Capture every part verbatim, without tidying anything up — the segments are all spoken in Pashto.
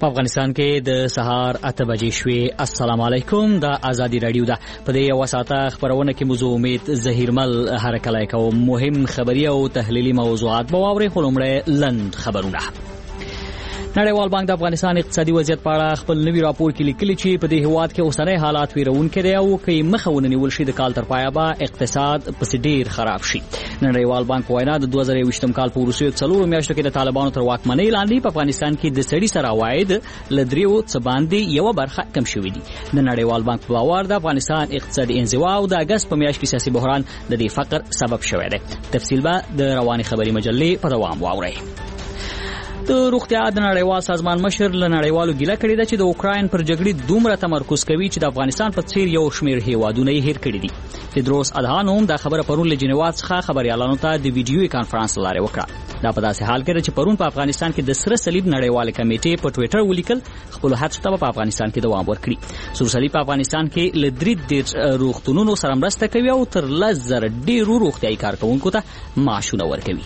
په افغانستان کې د سهار اته بجې شوې. السلام علیکم. د ازادي رادیو ده په دې یو ساعته خبرونه کې موضوع امید ظهیرمل حرکت کوم. مهم خبري او تحلیلي موضوعات به واوري. خلومړی لند خبرونه. نړیوال بانک د افغانستان اقتصادي وضعیت په اړه خپل نوی راپور کې لیکلي چې په دې هیواد کې اوسنۍ حالات ویرونکي دي او کې مخه ونیول شي د کال تر پایه به اقتصاد پسې ډیر خراب شي. نړیوال بانک وایي د دوه زره یوویشتم کال په وروستیو څلورو میاشتو کې د طالبانو تر واکمنۍ لاندې په افغانستان کې د سړي سر عواید له دریو څه باندې یوه برخه کم شوي دي. د نړیوال بانک په باور د افغانستان اقتصادي انزوا او د اګست په میاشت کې سیاسي بحران د دې فقر سبب شوی دی. تفصیل به د رواني خبري مجلې په دوام واورئ. د روغتیا د نړیوال سازمان مشر له نړیوالو ګیله کړې ده چې د اوکراین پر جګړې دومره تمرکز کوي چې د افغانستان په څیر یو شمېر هیوادونه یې هیر کړي دي. تدروس ادهانوم دا خبره پرون له جنیوا څخه خبريالانو ته د ویډیوي کانفرنس لاره وکړه. دا په داسې حال کې چې پرون په افغانستان کې د سره صلیب نړیوال کمیټې په ټوئیټر ولیکل خپل هڅو ته په افغانستان کې دوام ورکړي. سور صلیب په افغانستان کې له درې دېرش روغتونونو سره مرسته کوي او تر لس زره ډېرو روغتیايي کارکوونکو ته معاشونه ورکوي.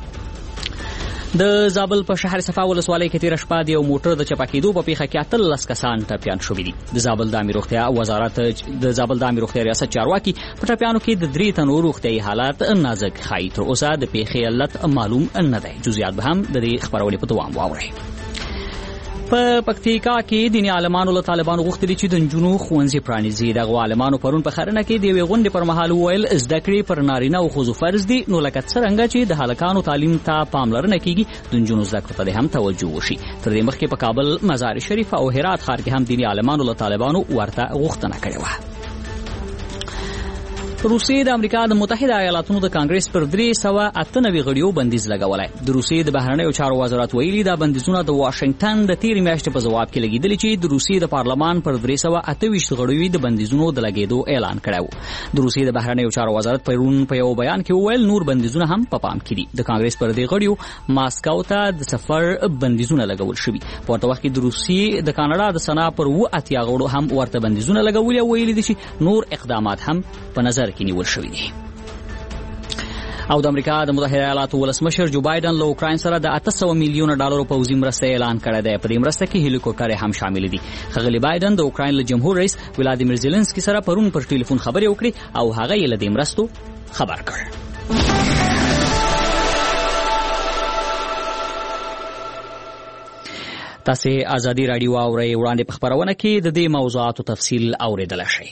د زابل په شهر صفا ولسوالۍ کې تیر شپه د یو موټر د چپا کېدو په پیښه کې اتلس کسان ټپیان شوي دي. د زابل د امیر روغتیا وزارت د زابل د امیر روغتیا ریاست چارواکي په ټپیانو کې د درې تنو روغتیايي حالات نازک ښایي. تر اوسه د پیښې علت معلوم نه دی. جزئیات به هم د دې خبرونې په دوام واورئ. په پکتیکا کې دیني عالمانو له طالبانو غوښتي چې د نجونو ښوونځي پرانیزي. دغه عالمانو پرون په خرنه کې د یوې غونډې پر مهال وویل زده کړې پر نارینه او ښځو فرض دي، نو لکه څرنګه چې د هلکانو تعلیم ته پاملرنه کیږي د نجونو زده کړو ته هم توجه وشي. تر دې مخکې په کابل، مزار شریف او هرات ښار کې هم دیني عالمانو له طالبانو ورته غوښتنه کړې وه. روسیې د امریکا د متحده ایالاتونو د کانګرس پر درې سوه اته نوي غړیو بندیز لګولی. د روسیې د بهرنیو چارو وزارت ویلي دا بندیزونه د واشنگټن د تیرې میاشتې په ځواب کې لګېدلي چې د روسیې د پارلمان پر درې سوه اته ویشت غړیو د بندیزونو د لګېدو اعلان کړی و. د روسیې د بهرنیو چارو وزارت پرون په یو بیان کې وویل نور بندیزونه هم په پام کې دي. د کانګرس پر دې غړیو ماسکو ته د سفر بندیزونه لګول شوي. په ورته وخت کې د روسیې د کاناډا د سنا پر اووه اتیا غړو هم ورته بندیزونه لګولي او ویلي دي چې نور اقدامات هم په نظر کې نیول شوي دي. او د امریکا د متحده ایالاتو ولسمشر جو بایدن له اوکراین سره د اته سوه میلیونه ډالرو پوځي مرسته اعلان کړی دی. په دې مرسته کې هلیکوپټرې هم شامل دي. ښاغلي بایدن د اوکراین له جمهور رئیس ولادیمیر زيلنسکي سره پرون پر ټلیفون خبرې وکړې او هغه یې له دې مرستو خبر کړ. تاسو ازادي رادیو اورئ. وړاندې په خبرونه کې د دې موضوعاتو تفصیل اوریدل شي.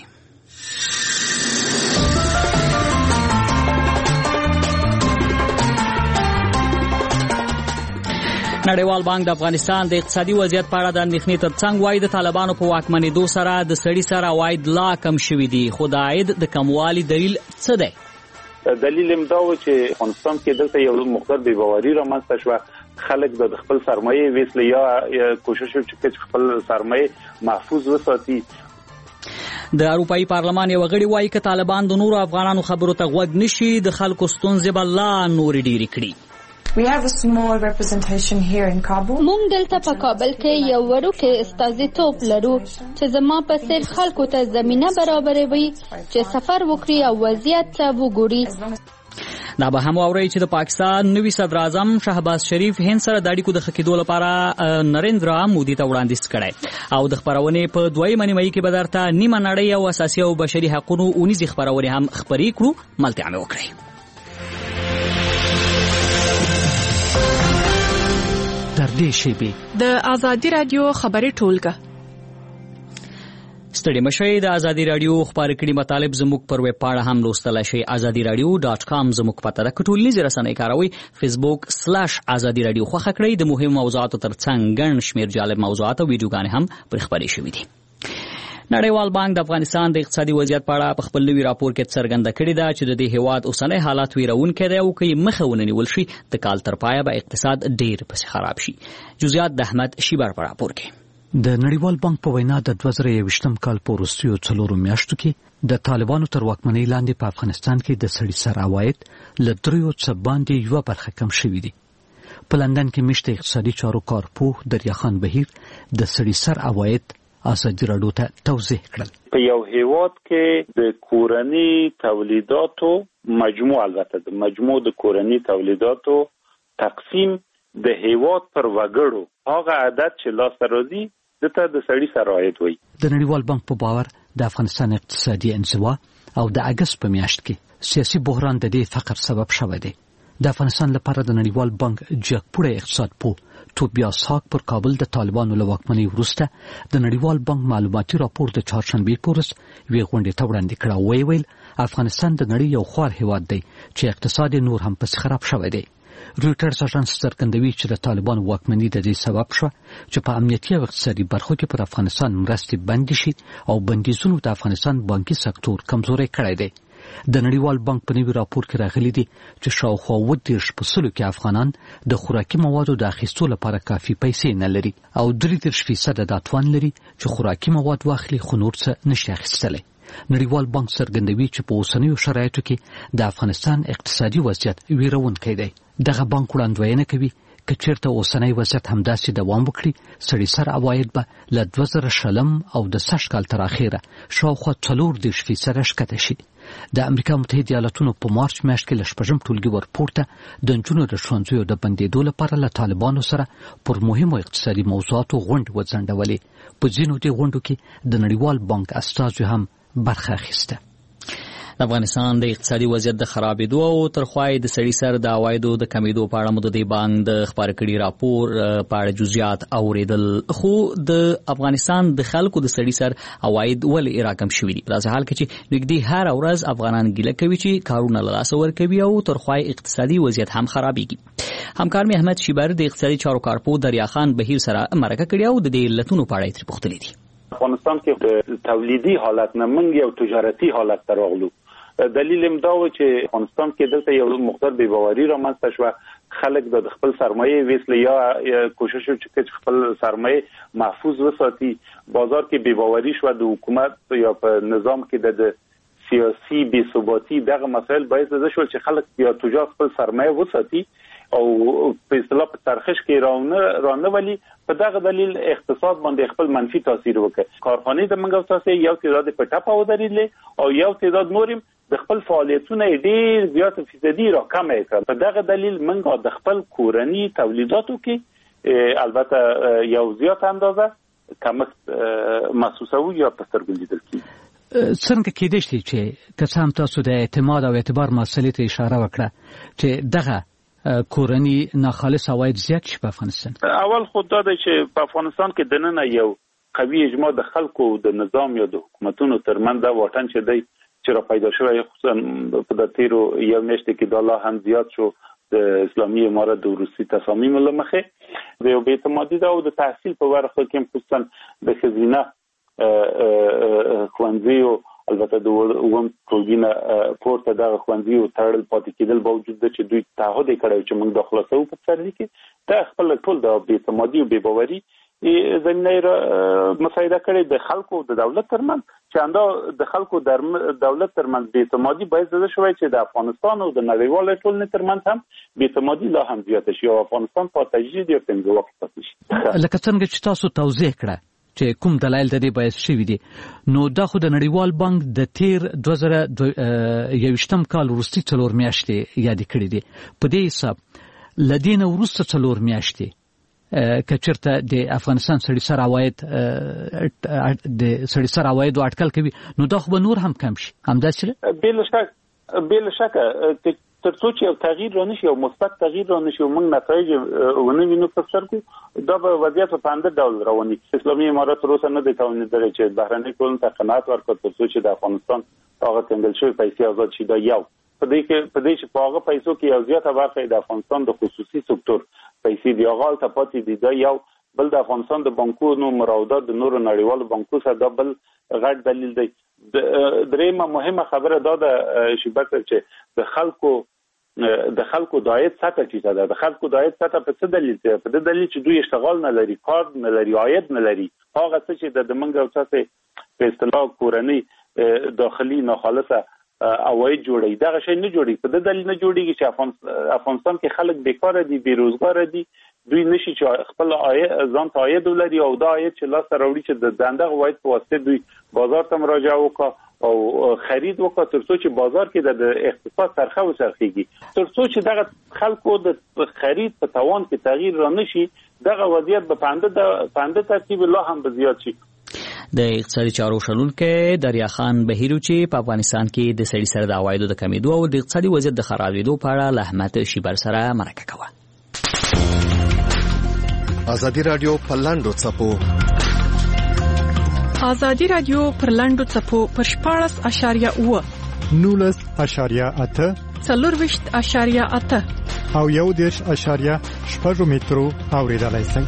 نړیوال بانک د افغانستان د اقتصادي وضعیت په اړه د اندېښنې ترڅنګ وایي د طالبانو په واکمنېدو سره د سړي سر عواید لا کم شوي دي. خو د عاید د کموالي دلیل څه دی؟ دلیل هم دا و چې افغانستان کې دلته یو مقدار بې باوري رامنځته شوه. خلک د خپل سرمایې ویسله یا کوشش وکړي چې خپل سرمایې محفوظ وساتي. د اروپایي پارلمان یو غړي وایي که طالبان د نورو افغانانو خبرو ته غوږ نشي د خلکو ستونزې به لا نورې ډېرې کړي. We have a small representation here in Kabul. مونږ دلته په کابل کې یو وړوکی استازیتوب لرو چې زما په څیر خلکو ته زمینه برابروي چې سفر وکړي او وضعیت ته وګوري. دا به هم واورئ چې د پاکستان نوي صدر اعظم شهباز شریف هند سره د اړیکو د ښه کېدو لپاره نریندرا مودي ته وړاندیز کړی او د خپرونې په دویمه نیمایي کې به درته نیمه نړۍ او اساسي او بشري حقونو اونیزې خپرونې هم خپرې کړو. ملتیا مې وکړئ. در دې شیبې د ازادي رادیو خبري ټولګه. ستړي مشئ. د ازادي رادیو خبري کړي مطالب زموږ پر ویب پاڼه هم لوستلای شئ. ازادي رادیو ډاټ کام زموږ پته ده. ټولنیزې رسنۍ کاروئ. فیسبوک سلاش ازادي رادیو خوښه کړئ. د مهمو موضوعاتو ترڅنګ ګڼ شمېر جالب موضوعات او ویډیوګانې هم پر خپرې شوي دي. نړیوال بانک د افغانستان د اقتصادي وضعیت په اړه په خپل نوي راپور کې څرګنده کړې ده چې د دې هیواد اوسنۍ حالات ویرونکي دي او که یې مخه ونه نیول شي د کال تر پایه به اقتصاد ډېر پسې خراب شي. جزئیات د احمد شیبر په راپور کې. د نړیوال بانک په وینا د دوه زره یوویشتم کال په وروستیو څلورو میاشتو کې د طالبانو تر واکمنۍ لاندې په افغانستان کې د سړي سر عواید له دریو څه باندې یوه برخه کم شوي دي. په لندن کې مشت اقتصادي چارو کارپوه دریاخان بهیر د سړي سر عواید ازادي رادیو ته توضیح کړل. په یو هیواد کې د کورني تولیداتو مجموع، البته د مجموع د کورني تولیداتو تقسیم د هیواد پر وګړو هغه عدد چې لاس راځي دته د سړي سره عاید وي. د نړیوال بانک په باور د افغانستان اقتصادي انزوا او د اگست په میاشت کې سیاسي بحران د دې فقر سبب شوی دی. د افغانستان لپاره د نړیوال بانک جګپوړی اقتصاد پوه توبیاس هاک پر کابل د طالبانو له واکمنۍ وروسته د نړیوال بانک معلوماتي راپور د چهارشنبې په ورځ وی غونډې ته وړاندې کړه. وی ویل افغانستان د نړۍ یو خوار هیواد دی چې اقتصاد نور هم پس خراب شوی دی. رويټرز اژانس څرګندوي چې د طالبانو واکمنۍ د دې سبب شو چې په امنیتي او اقتصادي برخو کې پر افغانستان مرستې بند شي او بندیزونو د افغانستان بانکي سکتور کمزوري کړی دی. د نړیوال بانک په نوي راپور کې راغلي دي چې شاوخوا اووه دېرش په سلو کې افغانان د خوراکي موادو د اخیستو لپاره کافي پیسې نه لري او درې دېرش فیصد د اتوان لري چې خوراکي مواد واخلي خو نور څه نشي اخیستلی. نړیوال بانک څرګندوي چې په اوسنیو شرایطو کې د افغانستان اقتصادي وضعیت ویرونکی دی. دغه بانک وړاندوینه کوي که چیرته اوسنی وضعیت همداسې دوام وکړي سړي سر عواید به له دوه زره شلم او د سږ کال تر اخره شاوخوا څلور دېرش فیصده ښکته شي. د امریکا متحده ایالاتونو په مارچ میاشت کې له شپږم ټولګي ورپورته د نجونو د ښوونځیو د بندېدو لپاره له طالبانو سره پر مهمو اقتصادي موضوعاتو غونډې وځنډولې. په ځینو دې غونډو کې د نړیوال بانک استازو هم برخه اخیسته. د افغانستان د اقتصادي وضعیت د خرابېدو او ترخوای د سړي سر د عوایدو د کمیدو په اړه مو د دې بانک د خبر کړي راپور په اړه جزئیات اوریدل. خو د افغانستان د خلکو د سړي سر عواید ولې راکم شوي دي په داسې حال کې چې نږدې هر ورځ افغانان ګیله کوي چې کارونه له لاسه ورکوي او ترخوای اقتصادي وضعیت هم خرابېږي. همکار مې احمد شیبر د اقتصادي چارو کارپو دریا خان بهیر سره مرکه کړې او د دې علتونو په اړه یې ترې پوښتلي دي. افغانستان کې د تولیدي حالت نه منګ یو تجارتي حالت ته راغلو. دلیل هم دا و چې افغانستان کې دلته یو مقدار بې باوري رامنځته شوه. خلک د خپل سرمایه ویسل یا کوشش وکړي چې خپل سرمایه محفوظ وساتي. بازار کې بې باوري شوه. د حکومت یا په نظام کې د سیاسي بې ثباتی دغه مسایل باعث شول چې خلک یا تجار خپل سرمایه وساتي او په اصطلاح په ترخیش کې رانه رانه ولی په دغه دلیل اقتصاد باندې خپل منفي تاثیر وکړ. کارخانې د منګو تاسو یو تعداد په ټاپه ودرېدل او یو تعداد نورم د خپل فعالیتونه ډېر زیات فیصدي راکمه کړ. په دغه دلیل منګو د خپل کورنی تولیداتو کې البته یو زیات اندازه کمښت محسوسوي یا په سترګو لیدل کیږي. څنګه کېدای شي چې که څه هم تاسو د اعتماد او اعتبار مسلې ته اشاره وکړه چې دغه کورنی ناخالص عواید زیات شي په افغانستان؟ اول خود دا دی چې په افغانستان کې د نن یو قوي اجماع د خلکو د نظام یا د حکومتونو ترمنځ دا واټن چې دی چې را پیدا شوی خصوصا په د تیرو یو میاشت کې د الله هم زیات شو د اسلامي امارت د روسي تصامیم لمخه د یو بې اعتمادي او د تحصیل په برخه کې خصوصا د خزینه خوندزیو البته د ووم ټولګینه پورته د خوندزیو تړل پاتې کېدل باوجود چې دوی تعهد کړی چې موږ د خلاصو په سر کې دا خپل ټول د بې اعتمادي او بې باوري زمینه را مساعده کړي د خلکو د دولت ترمن چې انده د خلکو د دولت ترمن بې اعتمادي باعث شوی چې د افغانستان او د نړیوال ټولنې ترمن هم بې اعتمادي لا هم زیات شي او افغانستان په تجدید او څنګه وخت پاتې شي. لکه څنګه چې تاسو توضیح کړه چې کوم دلایل د دې باعث شوي دي نو دا خو د نړیوال بانک د تیر دوه زره یوویشتم کال وروستي څلور میاشتې یادې کړې دي. په دې حساب له دې نه وروسته څلور میاشتې که چېرته د افغانستان سړي سر عواید د سړي سر عوایدو اټکل کوي نو دا خو به نور هم کم شي. همداسې بلا شک بلا شک تر څو چې یو تغییر رانشي او مثبت تغییر رانشي او موږ نتایج ونه وینو په سترګو دا به وضعیت په اندر ډول رواني. اسلامي امارت روسه نه دی توانیدلی چې بهرنۍ ټولنې ته قناعت ورکړي تر څو چې د افغانستان هغه کنګل شوی پیسې آزاد شي. دا یو په دې کې په دې چې په هغه پیسو کې یو زیاته برخه د افغانستان د خصوصي سکتور پیسې دی هغه ته پاتې دي. دا یو بل د افغانستان د بانکونو مراودات د نورو نړیوالو بانکو سره دا بل غټ دلیل دی. درېمه مهمه خبره دا ده شبکه چې د خلکو د خلکو د عاید سطح چې دا د خلکو د عاید سطح په څه دلیل دی؟ په دې دلیل چې دوی اشتغال نه لري، کار نه لري، عاید نه لري. هغه څه چې د منګ او تاسو په اصطلاح کورنۍ داخلي ناخالصه عواید جوړي دا شی نه جوړي. په دې دلیل نه جوړيږي چې افغانستان کې خلک بیکاره دي، بیروزګار دي، دوی نشي چې خپل عاید ځان ته عاید ولري او دا عاید چې لاس راوړي چې د دنده عواید په واسطه دوی بازار ته مراجعه وکړي او خرید وکړو ترڅو چې بازار کې د اقتصاد څرخه وڅرخيږي، ترڅو چې دغه خلکو د خرید په توان کې تغییر رانشي، دغه وضعیت په پانده د پانده ترتیب لا هم زیات شي. د اقتصادي چارو شنونکو دریا خان بهیرو چې په افغانستان کې د سړي سره د عوایدو د کمیدو او د اقتصادي وضعیت د خرابېدو په اړه له احمد شیبر سره مرکه کوي. ازادي رادیو په لاندو څپو ازادي رادیو پر لاندو څپو پر شپاړس اشاریه اوه نولس اشاریه اته څلورویشت اشاریه اته او یو دېرش اشاریه شپږ مترو اوریدلای شئ.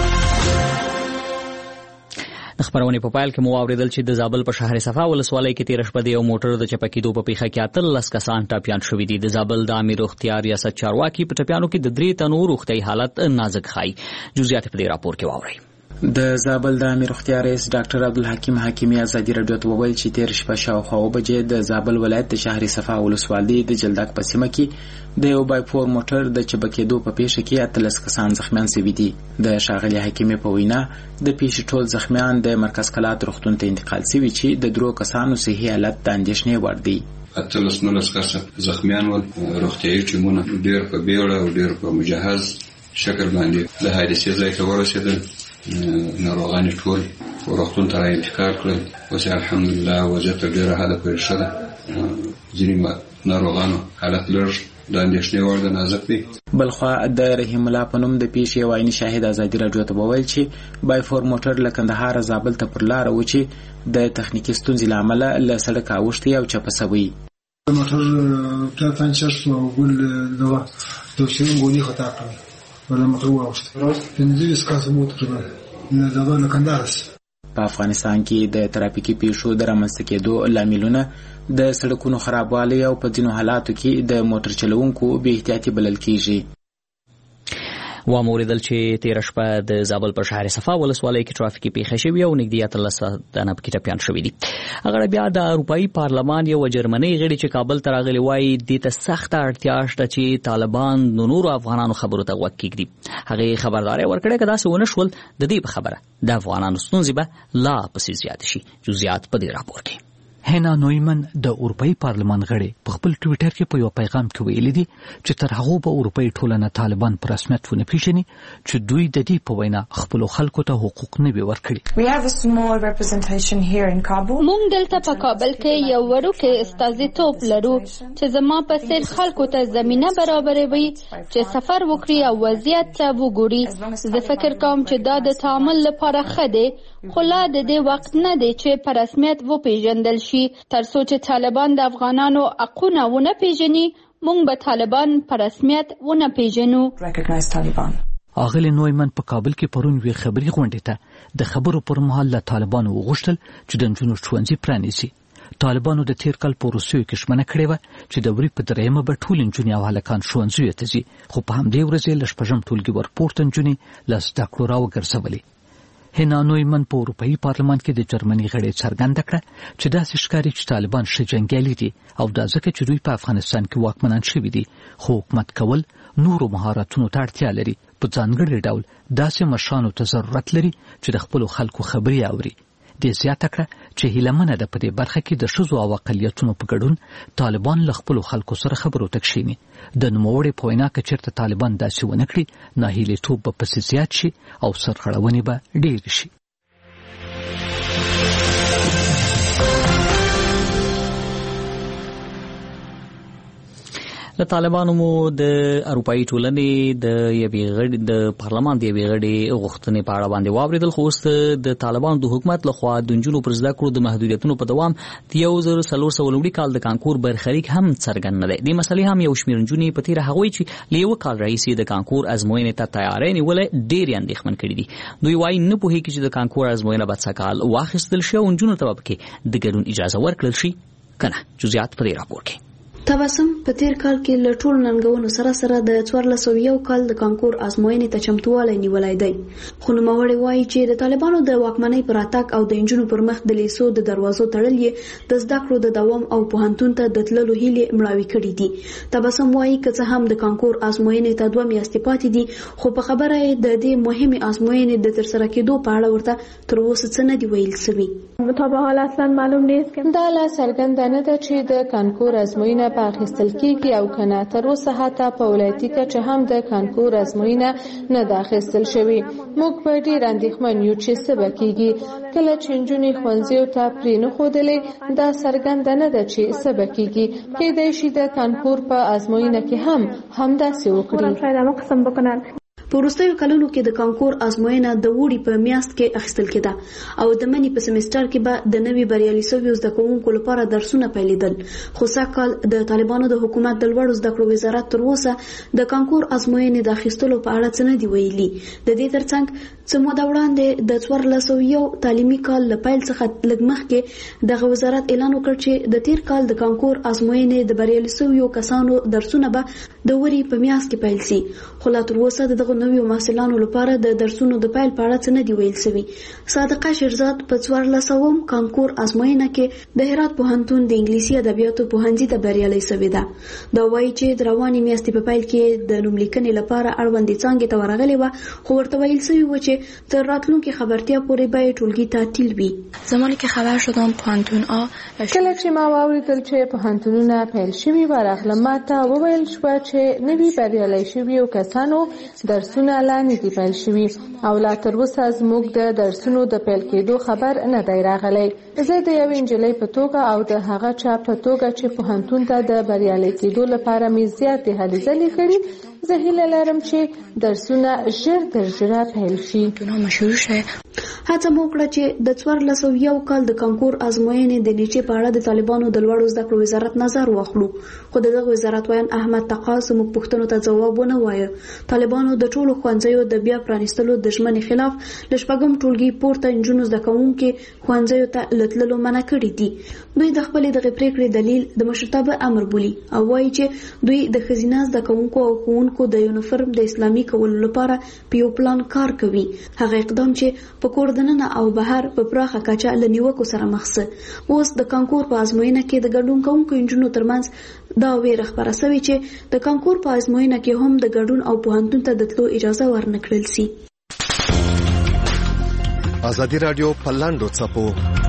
خبرونه په پایل کې مو اوریدل چې د زابل په شهر صفا ولسوالۍ کې تیر شپه د یو موټر د چپکیدو په پیښه کې اتلس کسان ټپیان شوي دي. د زابل د امیر اختیار ریاست چارواکي په ټپیانو کې د درې تنو روغتیايي حالت نازک ښایي. جزئیات په دې راپور کې واورئ. د زابل د امیر اختیار رئیس ډاکټر عبدالحکیم حکیمی ازادي رادیو ته وویل چې تیر شپه شاوخوا اوه بجې د زابل ولایت د شهر صفا ولسوالۍ د جلدک په سیمه کې د یو بای فور موټر د چپکېدو په پیښه کې اتلس کسان زخمیان شوي دي. د ښاغلي حکیمی په وینا د پیښې ټول زخمیان د مرکز کلات روغتون ته انتقال شوي چې د درو کسانو صحي حالت د اندېښنې وړ دی. اتلس نولس کسه زخمیان ول، روغتیايي ټیمونه ډېر په بیړه او ډېر په مجهز شکل باندې د حادثې ځای ته ورسېدل. ناروغان ټول روغتون ته انتقال کړل. اوس الحمدلله وضعیت ډېره حاله پرې ښه ده. ځینې ناروغانو حالت لږ د اندېښنې وړ د نازک دی. بلخوا د رحیم الله په نوم د پیښې یو عیني شاهد ازادي رادیو ته وویل چې بای فور موټر له کندهار زابل ته پر لاره و چې د تخنیکي ستونزې له امله له سړک اوښتی او چپه شوی. موټر ټر پنچر شو او ګل د دوشین ګونی خطا کړ ولا موټر واوښت. پنځه کسه موټر نه زابل کندهار. په افغانستان کې د ترافیکي پیښو د رامنځته کېدو لاملونه د سړکونو خرابوالی او په ځینو حالاتو کې د موټر چلوونکو بې احتیاطي بلل کېږي. و موریدل چې تیر شپه د زابل په شهر صفا ولسوالۍ کې ترافیکي پیښه شوې او نږدې اتلس تنه پکې ټپیان شوي دي. هغه بیا د اروپایي پارلمان یو جرمني غړي چې کابل ته راغلي وایي د ته سخته اړتیا شته چې طالبان د نورو افغانانو خبرو ته غوږ کېږدي. هغه خبرداري ورکړه که داسې ونه شول د دې په خبره د افغانانو ستونزې به لا پسې زیات شي. جزئیات په دې راپور کې. هینا نویمن د اروپאי پارلمان غړي په خپل ټویټر کې په یو پیغام کې ویلي دي چې تر هغه به اروپאי ټولنه طالبان پر رسمیت ونه پیژني چې دوی د دې په وینا خپل خلکو ته حقوق نه وي ورکړي. We have a small representation here in Kabul. موږ دلته په کابل کې یو وړوکی استازیتوب لرو چې زما په څیر خلکو ته زمینه برابروي چې سفر وکړي او وضعیت ته وګوري. زه فکر کوم چې دا د تعامل لپاره ښه دی، خو لا د دې وخت نه دی چې په رسمیت وپیژندل شي. تر څو چې طالبان د افغانانو حقونه ونه پیژني، موږ به طالبان په رسمیت ونه پیژنو. اغلی نویمن په کابل کې پرون وی خبري غونډه ته د خبرو پر مهال له طالبانو وغوښتل چې د نجونو ښوونځي پرانیزي. طالبانو د تیر کال په روسیو کې شمنه کړې وه چې د وری په درېیمه به ټول نجونې او هلکان ښوونځیو ته ځي، خو په همدې ورځ له شپږم ټولګي ورپورته نجونې له زده کړو راوګرځولې. هینا نویمن په اروپאי پارلمان کې د جرمني غړي څرګنده کړه چې داسې ښکاري چې طالبان ښه جنګیالي دي او دا ځکه چې دوی په افغانستان کې واکمنان شوي دي، خو حکومت کول نورو مهارتونو ته اړتیا لري. په ځانګړي ډول داسې مشرانو ته ضرورت لري چې د خپلو خلکو خبرې اوري. دې زیاته کړه چې هیلمنه ده په دې برخه کې د ښځو او اقلیتونو په ګډون طالبان له خپلو خلکو سره خبرو ته کښیني. د نوموړي په وینا که چېرته طالبان داسې ونه کړي، ناهیلیتوب به پسې زیات شي او سرغړونې به ډېرې شي. د طالبانو مو د اروپאי ټولنې د یوې غړي د پارلمان د یوې غړي غوښتنې په اړه باندې واوریدل. خو اوس د طالبانو د حکومت لخوا د نجونو پر زده کړو د محدودیتونو په دوام د یو زر څلور سوه لومړي کال د کانکور برخلیک هم څرګند نه دی. دې مسلې هم یو شمېر نجونې په تېره هغوی چې له یوه کال راهیسې د کانکور ازموینې ته تیاری نیولی ډېرې اندېښمن کړي دي. دوی وایي نه پوهېږي چې د کانکور ازموینه به څه کال واخیستل شي او نجونو ته به پکې د ګډون اجازه ورکړل شي که نه. جزئیات په دې راپور کې. تبسم په تیر کال کې له ټولو ننګونو سره سره د څوارلس سوه یو کال د کانکور ازموینې ته چمتووالی نیولی دی، خو نوموړی وایي چې د طالبانو د واکمنۍ پر راتګ او د نجونو پر مخ د لیسو د دروازو تړل یې د زده کړو د دوام او پوهنتون ته د تللو هیلې مړاوې کړي دي. تبسم وایي که څه هم د کانکور ازموینې ته دوه میاشتې پاتې دي، خو په خبره یې د دې مهمې ازموینې د ترسره کېدو په اړه ورته تر اوسه څه نه دي ویل سوي. تا به حال اصلا معلوم نیست که دا لا څرګنده نه ده چې د کانکور ازموینه په اخیستل کېږي او که نه. تر اوسه حتی په ولایتي کچه هم د کانکور ازموینه نه ده اخیستل شوې. موږ په ډېر اندېښمن یو چې څه به کېږي. کله چې نجونې ښوونځیو ته پرېنښودلې، دا څرګنده نه ده چې څه به کېږي. کېدای شي د کانکور په ازموینه کې هم همداسې وکړي. په وروستیو کلونو کې د کانکور ازموینه د وړي په میاشت کې اخیستل کېده او د مني په سمستر کې به د نوي بریالي سویو زده کوونکو لپاره درسونه پیلېدل. خو سږکال د طالبانو د حکومت د لوړو زده کړو وزارت تر اوسه د کانکور ازموینې د اخیستلو په اړه څه نه دي ویلي. د دې ترڅنګ څه موده وړاندې د څوارلس سوه یو تعلیمي کال له پیل څخه لږ مخکې دغه وزارت اعلان وکړ چې د تیر کال د کانکور ازموینې د بریالي سویو کسانو درسونه به د وړي په میاشت کې پیل سي. خو لا تر اوسه دغه نویو محصلانو لپاره د درسونو د پیل په اړه څه نه دي ویل سوي. صادقه شیرزاد په څوارلسوم کانکور ازموینه کې د هرات پوهنتون د انګلیسي ادبیاتو پوهنځي ته بریالۍ سوې ده. دا وایي چې د روانې میاشتې په پیل کې د نوملیکنې لپاره اړوندې څانګې ته ورغلې وه، خو ورته ویل سوي وه چې تر راتلونکې خبرتیا پورې به یې ټولګي تعطیل وي. زمانی که خبر شدم پوهنتون‌ها کله چې ما واورېدل چې پوهنتونونه پیل شوي ورغلم، ما ته وویل شوه چې نوي بریالۍ شویو کسانو درسونه لا نه دي پیل شوي او لا تر اوسه زموږ د درسونو د پیل کېدو خبر نه دی راغلی. زه د یوې نجلۍ په توګه او د هغه چا په توګه چې پوهنتون ته د بریالۍ کېدو لپاره مې زیاتې هلې ځلې کړي، زه هیله لرم چې درسونه ژر تر ژره پیل شي. هڅه مو وکړه چې د څوارلس سوه یو کال د کانکور ازموینې د نیټې په اړه د طالبانو د لوړو زده کړو وزارت نظر واخلو، خو د دغه وزارت وایان احمد تقاص زموږ پوښتنو ته ځواب ونه وایه. طالبانو د ټولو ښوونځیو د بیا پرانیستلو د ژمنې خلاف له شپږم ټولګي پورته نجونو زده کوونکي ښوونځیو ته له تللو منع کړي دي. دوی د خپلې دغې پرېکړې دلیل د مشرتابه امر بولي او وایي چې دوی د ښځینه زده کوونکو او ښوونکو د یونیفرم د اسلامي کولو لپاره په یو پلان کار کوي. هغه اقدام چې په کور دننه او بهر په پراخه کچه له نیوکو سره مخ سه. اوس د کانکور په ازموینه کې د ګډون کوونکو نجونو ترمنځ دا ویره خپره سوې چې د کانکور په ازموینه کې هم د ګډون او پوهنتون ته د تلو اجازه ورنکړل سي. ازادي رادیو په لاندو څپو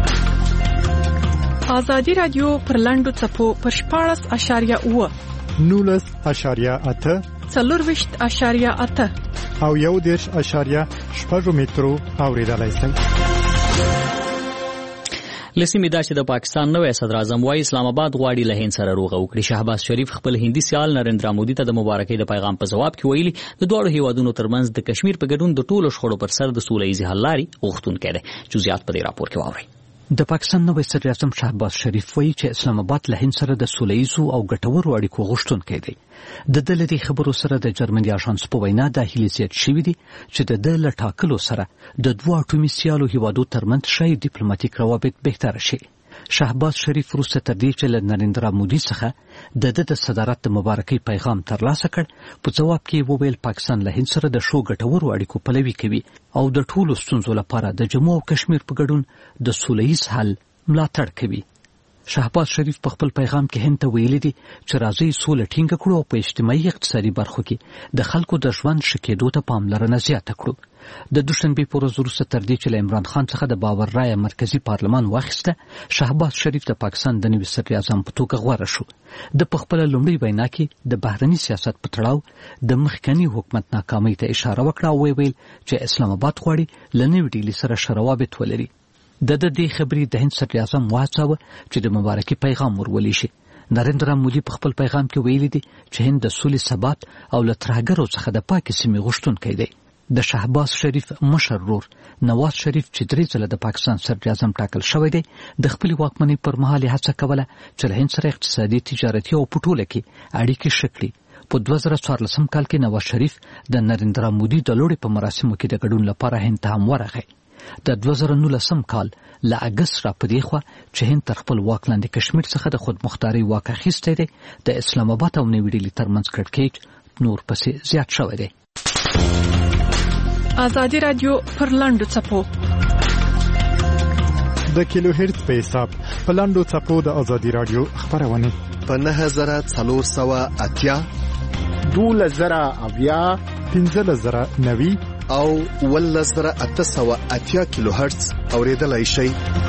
ازادي رادیو پر لاندو څپو پر شپاړس اشاریه اوه نولس اشاریه اته څلورویشت اشاریه اته او یو دېرش اشاریه شپږ مترو اوریدلای شئ. لسیمه دا چې د پاکستان نوې صدر اعظم وايي اسلام آباد غواړي له هند سره روغه وکړي. شهباز شریف خپل هندي سیال نریندرا مودي ته د مبارکۍ د پیغام په جواب کې ویلي د دوه هیوادونو ترمنځ د کشمیر په ګډون د ټولو شخړو پر سر د سولې ایزي حل لاري غوښتونکي دي. جزئیات په دې راپور کې واورئ. د پاکستان نوې صدر اعظم شهباز شریف وایي چې اسلام آباد له هند سره د سولهییزو او ګټورو اړیکو غوښتونکی دی. د ده له دې خبرو سره د جرمني آژانس په وینا دا هیلې زیات شوي دي چې د ده له ټاکلو سره د دوه اټومي سیالو هیوادو ترمنځ ښایي ډیپلوماتیک روابط بهتره شي. شهباز شریف وروسته تر دې چې له نریندرا مودي څخه د ده د صدارت د مبارکۍ پیغام ترلاسه کړ، په ځواب کې وویل پاکستان له هند سره د ښو ګټورو اړیکو پلوي کوي او د ټولو ستونزو لپاره د جموں او کشمیر په ګډون د سولهییز حل ملاتړ کوي. شهباز شریف په خپل پیغام کې هند ته ویلي دي چې راځي سوله ټینګه کړو او په اجتماعي اقتصادي برخو کې د خلکو د ژوند ښه کېدو ته پاملرنه زیاته کړو. د دوشنبې په ورځ وروسته تر دې چې له عمران خان څخه د باور رایه مرکزي پارلمان واخیسته، شهباز شریف د پاکستان د نوي صدر اعظم په توګه غوره شو. د په خپله لومړۍ وینا کې د بهرني سیاست په تړاو د مخکني حکومت ناکامۍ ته اشاره وکړه او ویل چې اسلام آباد غواړي له نوي ډیلي سره ښه روابط ولري. د د دې خبرې د هند صدر اعظم وهڅاوه چې د مبارکۍ پیغام ورولي شي. نریندرا مودي په خپل پیغام کې ویلي دي چې هند د سولې ثبات او له ترهګرو څخه د پاکې سیمې غوښتونکی دی. د شهباز شریف مشر ورور نواز شریف چې درې ځله د پاکستان صدر اعظم ټاکل شوی دی، د خپلې واکمنۍ پر مهال یې هڅه کوله چې له هند سره اقتصادي، تجارتي او په ټوله کې اړیکې ښه کړي. په دوه زره څوارلسم کال کې نواز شریف د نریندرا مودي د لوړې په مراسمو کې د ګډون لپاره هند ته هم ورغی. د دوه زره نولسم کال له اگست را پدې خو چې هند تر خپل واک لاندې کشمیر څخه د خود مختاري واک اخیستی دی، د اسلام آباد او نیو ډیلی ترمنځ کړکېچ نور پسې زیات شوی دی. ازادي رادیو پر لاندو څپو د کیلو هرتز په حساب په لاندو څپو د ازادي رادیو خبرونه په نهه زره څلور سوه اتیا، دولس زره اویا، پنځلس زره نوي او ولس زره اته سوه اتیا کیلو هرتز اوریدلای شئ.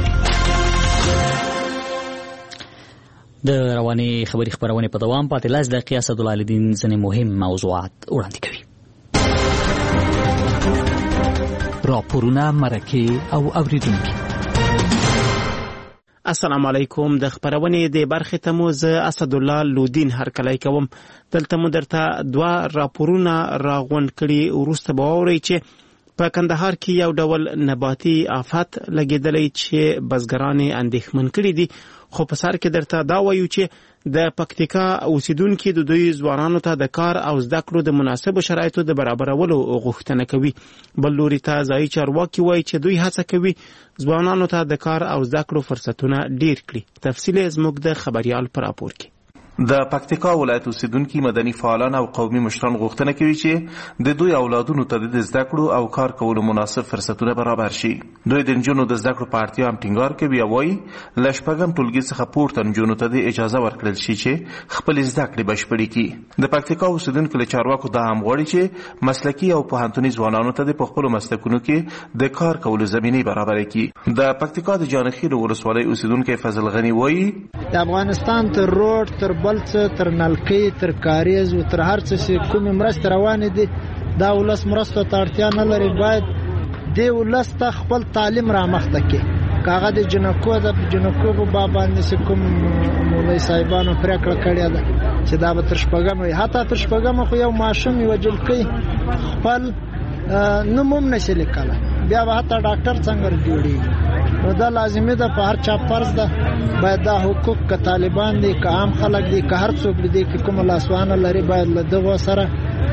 د رواني خبري خبرونه په دوام پاتې لاس د قیاس عبدالعلیدین ځنې مهم موضوعات وړاندې کوي. راپورونه، مرکې او اوریدونکي. السلام علیکم. د خبرونې د برخې ته مو زه اسدالله لودین هرکلی کوم. دلته مو درته دوه راپورونه راغونډ کړي. وروسته به واورئ چې په کندهار کې یو ډول نباتي آفت لګېدلی چې بزګران یې اندېښمن کړي دي، خو په سر کې درته دا وایو چې د پکتیکا اوسیدونکي د دوی ځوانانو ته د کار او زده کړو د مناسبو شرایطو د برابرولو غوښتنه کوي. بل لوري ته ځایي چارواکي وایي چې دوی هڅه کوي ځوانانو ته د کار او زده کړو فرصتونه ډیر کړي. تفصیل زموږ د خبريال پر راپور کې. د پکتیکا ولایت اوسیدونکي مدني فعالان او قومي مشران غوښتنه کوي چې د دوی اولادونو ته د زده کړو او کار کولو مناسب فرصتونه برابر شي. دوی د نجونو د زده کړو په اړتیا هم ټینګار کوي او وایي له شپږم ټولګي څخه پورته نجونو ته د اجازه ورکړل شي چې خپل زده کړې بشپړې کړي. د پکتیکا اوسیدونکو له چارواکو دا هم غواړي چې مسلکي او پوهنتوني ځوانانو ته په خپلو مسلکونو کې د کار کولو زمینې برابرې کړي. د پکتیکا د جانخیل ولسوالۍ اوسیدونکی فضل غني وایي د افغانستان تر روډ تر بل څه تر نلکې تر کاریز او تر هر څه چې کومې مرستې روانې دي دا ولس مرستو ته اړتیا نه لري. باید دې ولس ته خپل تعلیم رامخته کړي. که هغه د جنکو د جنکو په باب باندې چې کوم مولوي صاحبانو پرېکړه کړې ده چې دا به تر شپږم وي، حتی تر شپږم خو یو ماشوم یوه جلکۍ خپل نوم هم نشي لیکلی، بیا به حتی ډاکټر څنګه جوړېږي. نو دا لازمي ده، په هر چا فرض ده باید دا حقوق که طالبان دي که عام خلک دي که هر څوک دي که کومه لاسوانه لري باید له دغو سره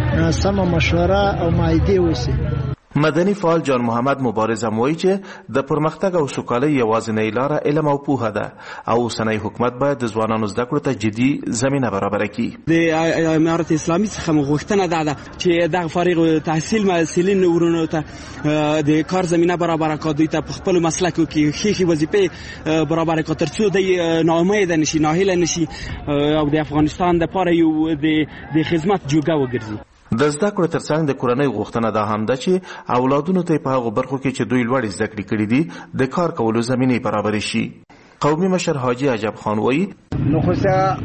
سمه مشوره او معاهدې وشي. مدني فعال جان محمد مبارز هم وایي چې د پرمختګ او سوکالۍ یوازینۍ لاره علم او پوهه ده او اوسنی حکومت باید د ځوانانو زده کړو ته جدي زمینه برابره کړي. د امارت اسلامي څخه غوښتنه ده ده چې دغه فارغ التحصیل محصلین ورونو ته د کار زمینه برابره کړي، دوی ته په خپل مسلکو کې ښې ښې وظیفې برابره کړي تر څو دوی ناامیده نشي، ناهیله نشي او د افغانستان دپاره یو د خدمت جوګه وګرځي. د زده کړو ترڅنګ د کورنۍ غوښتنه ده هم ده چې اولادونو ته په هغو برخو کې چې دوی لوړې زده کړې کړي دي د کار کولو زمینې برابرې شي. قومي مشر حاجي عجب خان وایي نو خو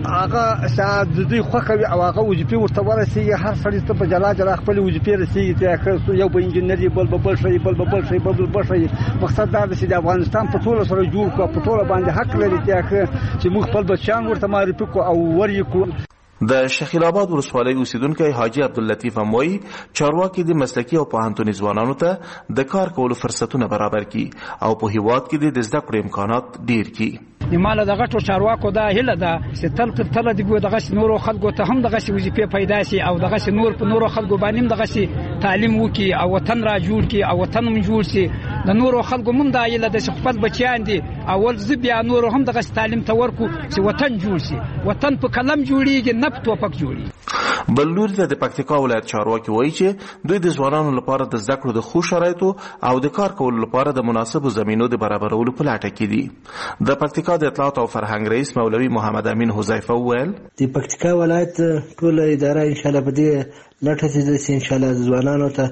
هغه ساعت د دوی خوښه وي او هغه وظیفې ورته ورسېږي، هر سړي ته په جلا جلا خپلې وظیفې رسېږي، یو به انجینر وي، بل به بل شی، بل به بل شی، بل به بل شی. مقصد دا ده چې د افغانستان په ټوله سره جوړ کړو، په ټوله باندې حق لري چې موږ خپل بچیان ورته معرفي کړو او ور یې کړو. د شخیل آباد ولسوالۍ اوسیدونکی حاجي عبداللطیف هم وایي چارواکي د مسلکي او پوهنتوني ځوانانو ته د کار کولو فرصتونه برابر کړي او په هیواد کې د زده کړو امکانات ډیر کړي. ماله د غټو چارواکو دا هیله ده چې تل تر تله دغه دغه نورو خلکو ته هم دغه وظیفې پیدا شي او دغه نور په نورو خلکو باندې هم دغه تعلیم وکړي او وطن را جوړ کړي او وطن هم جوړ شي. د نورو خلکو هم دا هیله ده چې خپل بچیان دي اول زه بیا نورو هم دغه تعلیم ته ورکو چې وطن جوړ شي. وطن په قلم جوړیږي نه په توپک جوړیږي. بل لوري ته د پکتیکا ولایت چارواکي وایي چې دوی د ځوانانو لپاره د زده کړو د ښو شرایطو او د کار کولو لپاره د مناسبو زمینو د برابرولو په لټه کې دي. د پکتیکا د اطلاعات او فرهنګ رئیس مولوي محمد امین حذیفه وویل د پکتیکا ولایت ټول اداره ان شاء الله په دې لټه چې ان شاء الله ځوانانو ته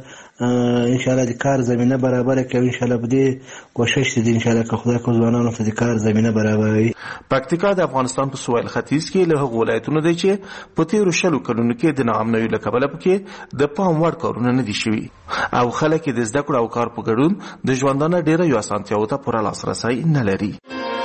ان شاء الله د کار زمینه برابر کوي. ان شاء الله په دې کوشش دي ان شاء الله که خدای کو ځوانانو ته د کار زمینه برابروي. پکتیکا د افغانستان په سویل ختیځ کې له هغو ولایتونو دی چې په تیرو شلو کلونو کې د ناامنیو له کبله پکې د پام وړ کارونه نه دي شوي او خلک د زده کړو او کار په ګډون د ژوندانه ډیره اسانتیاوو ته پوره لاسرسی نه لري.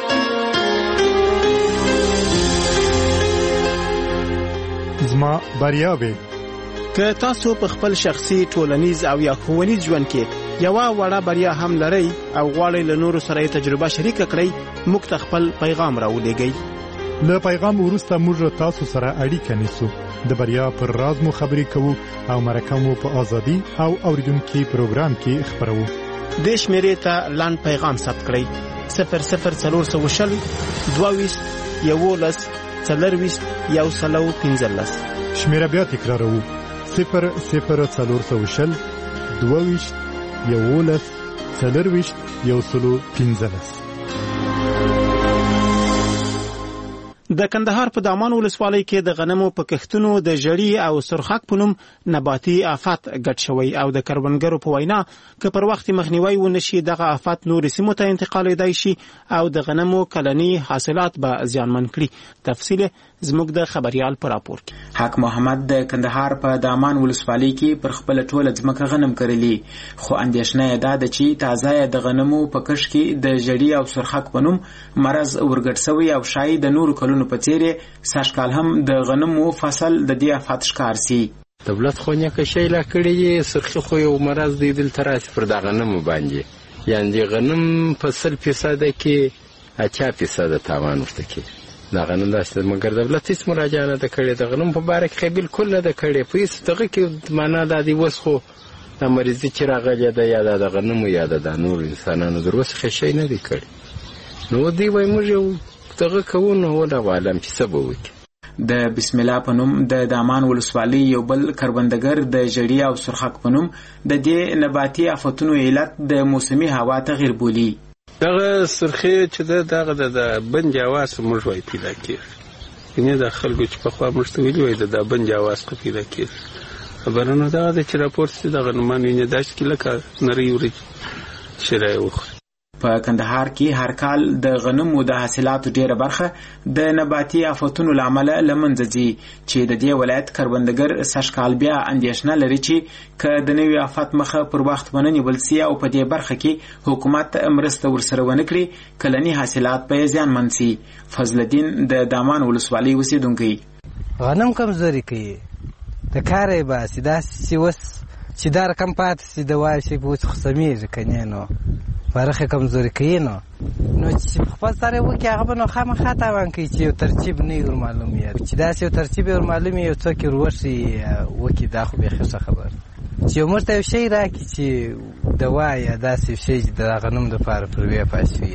زما بریاوې که تاسو په خپل شخصي ټولنیز او یا ښوونیز ژوند کې یوه وړه بریا هم لرئ او غواړئ له نورو سره یې تجربه شریکه کړئ، موږ ته خپل پیغام راولېږئ. له پیغام وروسته موږ تاسو سره اړیکه نیسو، د بریا پر راز مو خبرې کوو او مرکه مو په ازادي او اوریدونکي پروګرام کې خبرو. دې شمیرې ته لاند پیغام ثبت کړئ: صفر صفر څلور سوه شل دوه ویشت یولس څلرویشت یو سلو پنځلس. شمیره بیا تکراروو: صفر صفر څلور سوه شل دوه ویشت یولس څلرویشت یو سلو پنځلس. د کندهار په دامان ولسوالۍ کې د غنمو په کښتونو د ژړی او سرخک په نوم نباتي آفات ګډ شوی او د کروندګرو په وینا که پر وخت مخنیوي ونشي دغه آفات نور سیمو ته انتقالېدای شي او د غنمو کلنی حاصلات به زیانمن کړي. تفصیل زموږ د خبريال پر راپور کې. حق محمد د کندهار په دامان ولسوالۍ کې پر خپل ټوله ځمکه غنم کرلی، خو اندېښنه یې ده چې تازه د غنمو په کښت کې د ژړی او سرخک په نوم مرض ورګډ شوی او شاید د نور کلونو په څیر ساشکال هم د غنمو فصل د دې آفات ښکار سي. دولت خو نه کشي لا کړی سرخی خو یو مرض دی دل تراس پر د غنمو باندې، یعنی د غنم فصل فیصد کې اچا فیصد تاوان ورته کې دا غنم داسته، مګر دولت هیڅ مراجعه نه ده کړې د غنم په باره کې بالکل نه ده کړې. په هیڅ دغه کې معنا دا دی وس خو د مریضي چې راغلی ده یا د غنمو یا د نور انسانانو در وس خشي نه دی کړی. نو دی وای موږ دغه کوو نو ولا عالم چې څه به وکړي. د بسم الله په نوم د دامان ولسوالۍ یو بل کروندګر د ژړی او سرخک په نوم د دې نباتي آفتونو علت د موسمي هوا تغیر بولی. دغه سرخی چې دغه د بنج اواز موږ وای پیدا کیږي، یعنی د خلکو چې په خوا موږ ته ویلي وای د بنج اواز پیدا کیږي. خبرونه دا د چې راپورټ چې دغه نمانې نه داش کې لکه نری وري شرای وخ. په کندهار کې هر کال د غنمو د حاصلاتو ډیره برخه د نباتي آفتونو لامل لمنځه ځي چې د دې ولایت کروندګر سږکال بیا اندېښنه لري چې که د نوي آفت مخه پر وخت ونه نیول سي او په دې برخه کې حکومت مرسته ورسره ونه کړي کلني حاصلات به زیانمن سي. فضل الدین د دامان ولسوالۍ اوسیدونکی: غنم کمزوري کوي د کارې باسي داسې وس چې دا رقم پاتې سي د وایي چې په خو سمیږي کنه نو برخه کمزوري کوي نو نو چې خپل سره وکي هغه به نو خامخا تاوان کوي چې یو ترتیب نه ور معلومي چې داسې یو ترتیب ور معلومي یو څوک وروشي وکي دا خو به ښه خبر چې مرته یو شی راکړي چې دوا یا داسې شی چې د غنم د پاره پر وی پاسوي